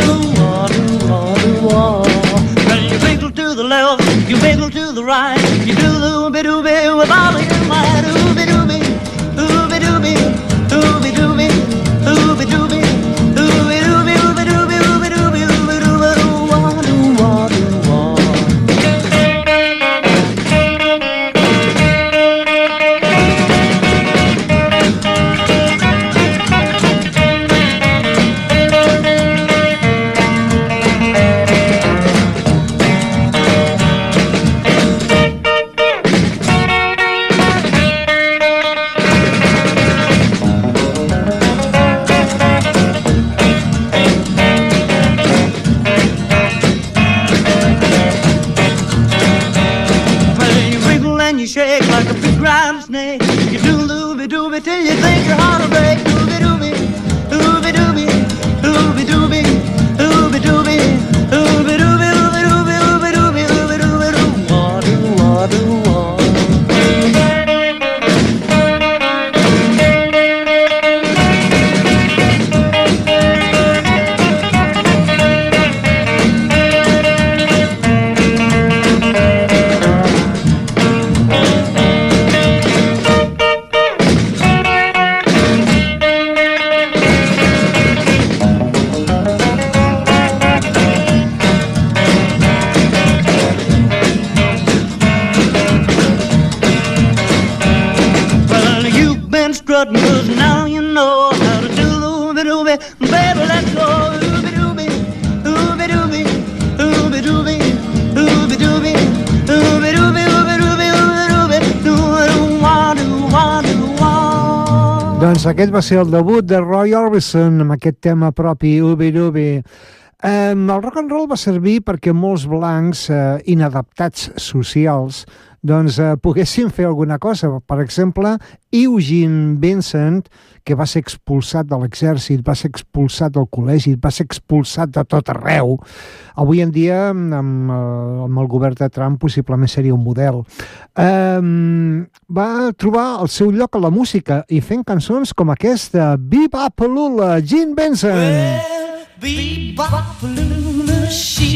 Dooby. Well, you wiggle to the left, you wiggle to the right, you do the Ooby Dooby with all of your might. Ooby Dooby, Ooby Dooby, Ooby Dooby, Ooby Dooby, Ooby Dooby, Ooby Dooby, Ooby Dooby, Ooby shake like a big round snake. You do looby dooby till you think your heart will break. Dooby dooby, dooby dooby, dooby dooby, dooby dooby, dooby dooby, dooby dooby, dooby dooby, dooby dooby, dooby strutting, 'cause now you know how to do looby dooby. Baby, let's go. Ooby dooby, ooby dooby, ooby dooby, ooby dooby, ooby dooby, ooby dooby, ooby dooby, dooby. Doncs aquest va ser el debut de Roy Orbison amb aquest tema propi, Ooby Dooby. El rock and roll va servir perquè molts blancs inadaptats socials doncs poguessin fer alguna cosa. Per exemple, Eugene Vincent, que va ser expulsat de l'exèrcit, va ser expulsat del col·legi, va ser expulsat de tot arreu. Avui en dia, amb el govern de Trump, possiblement seria un model. Va trobar el seu lloc a la música i fent cançons com aquesta, Bebop Lula, Gene Vincent. Bebop Lula, she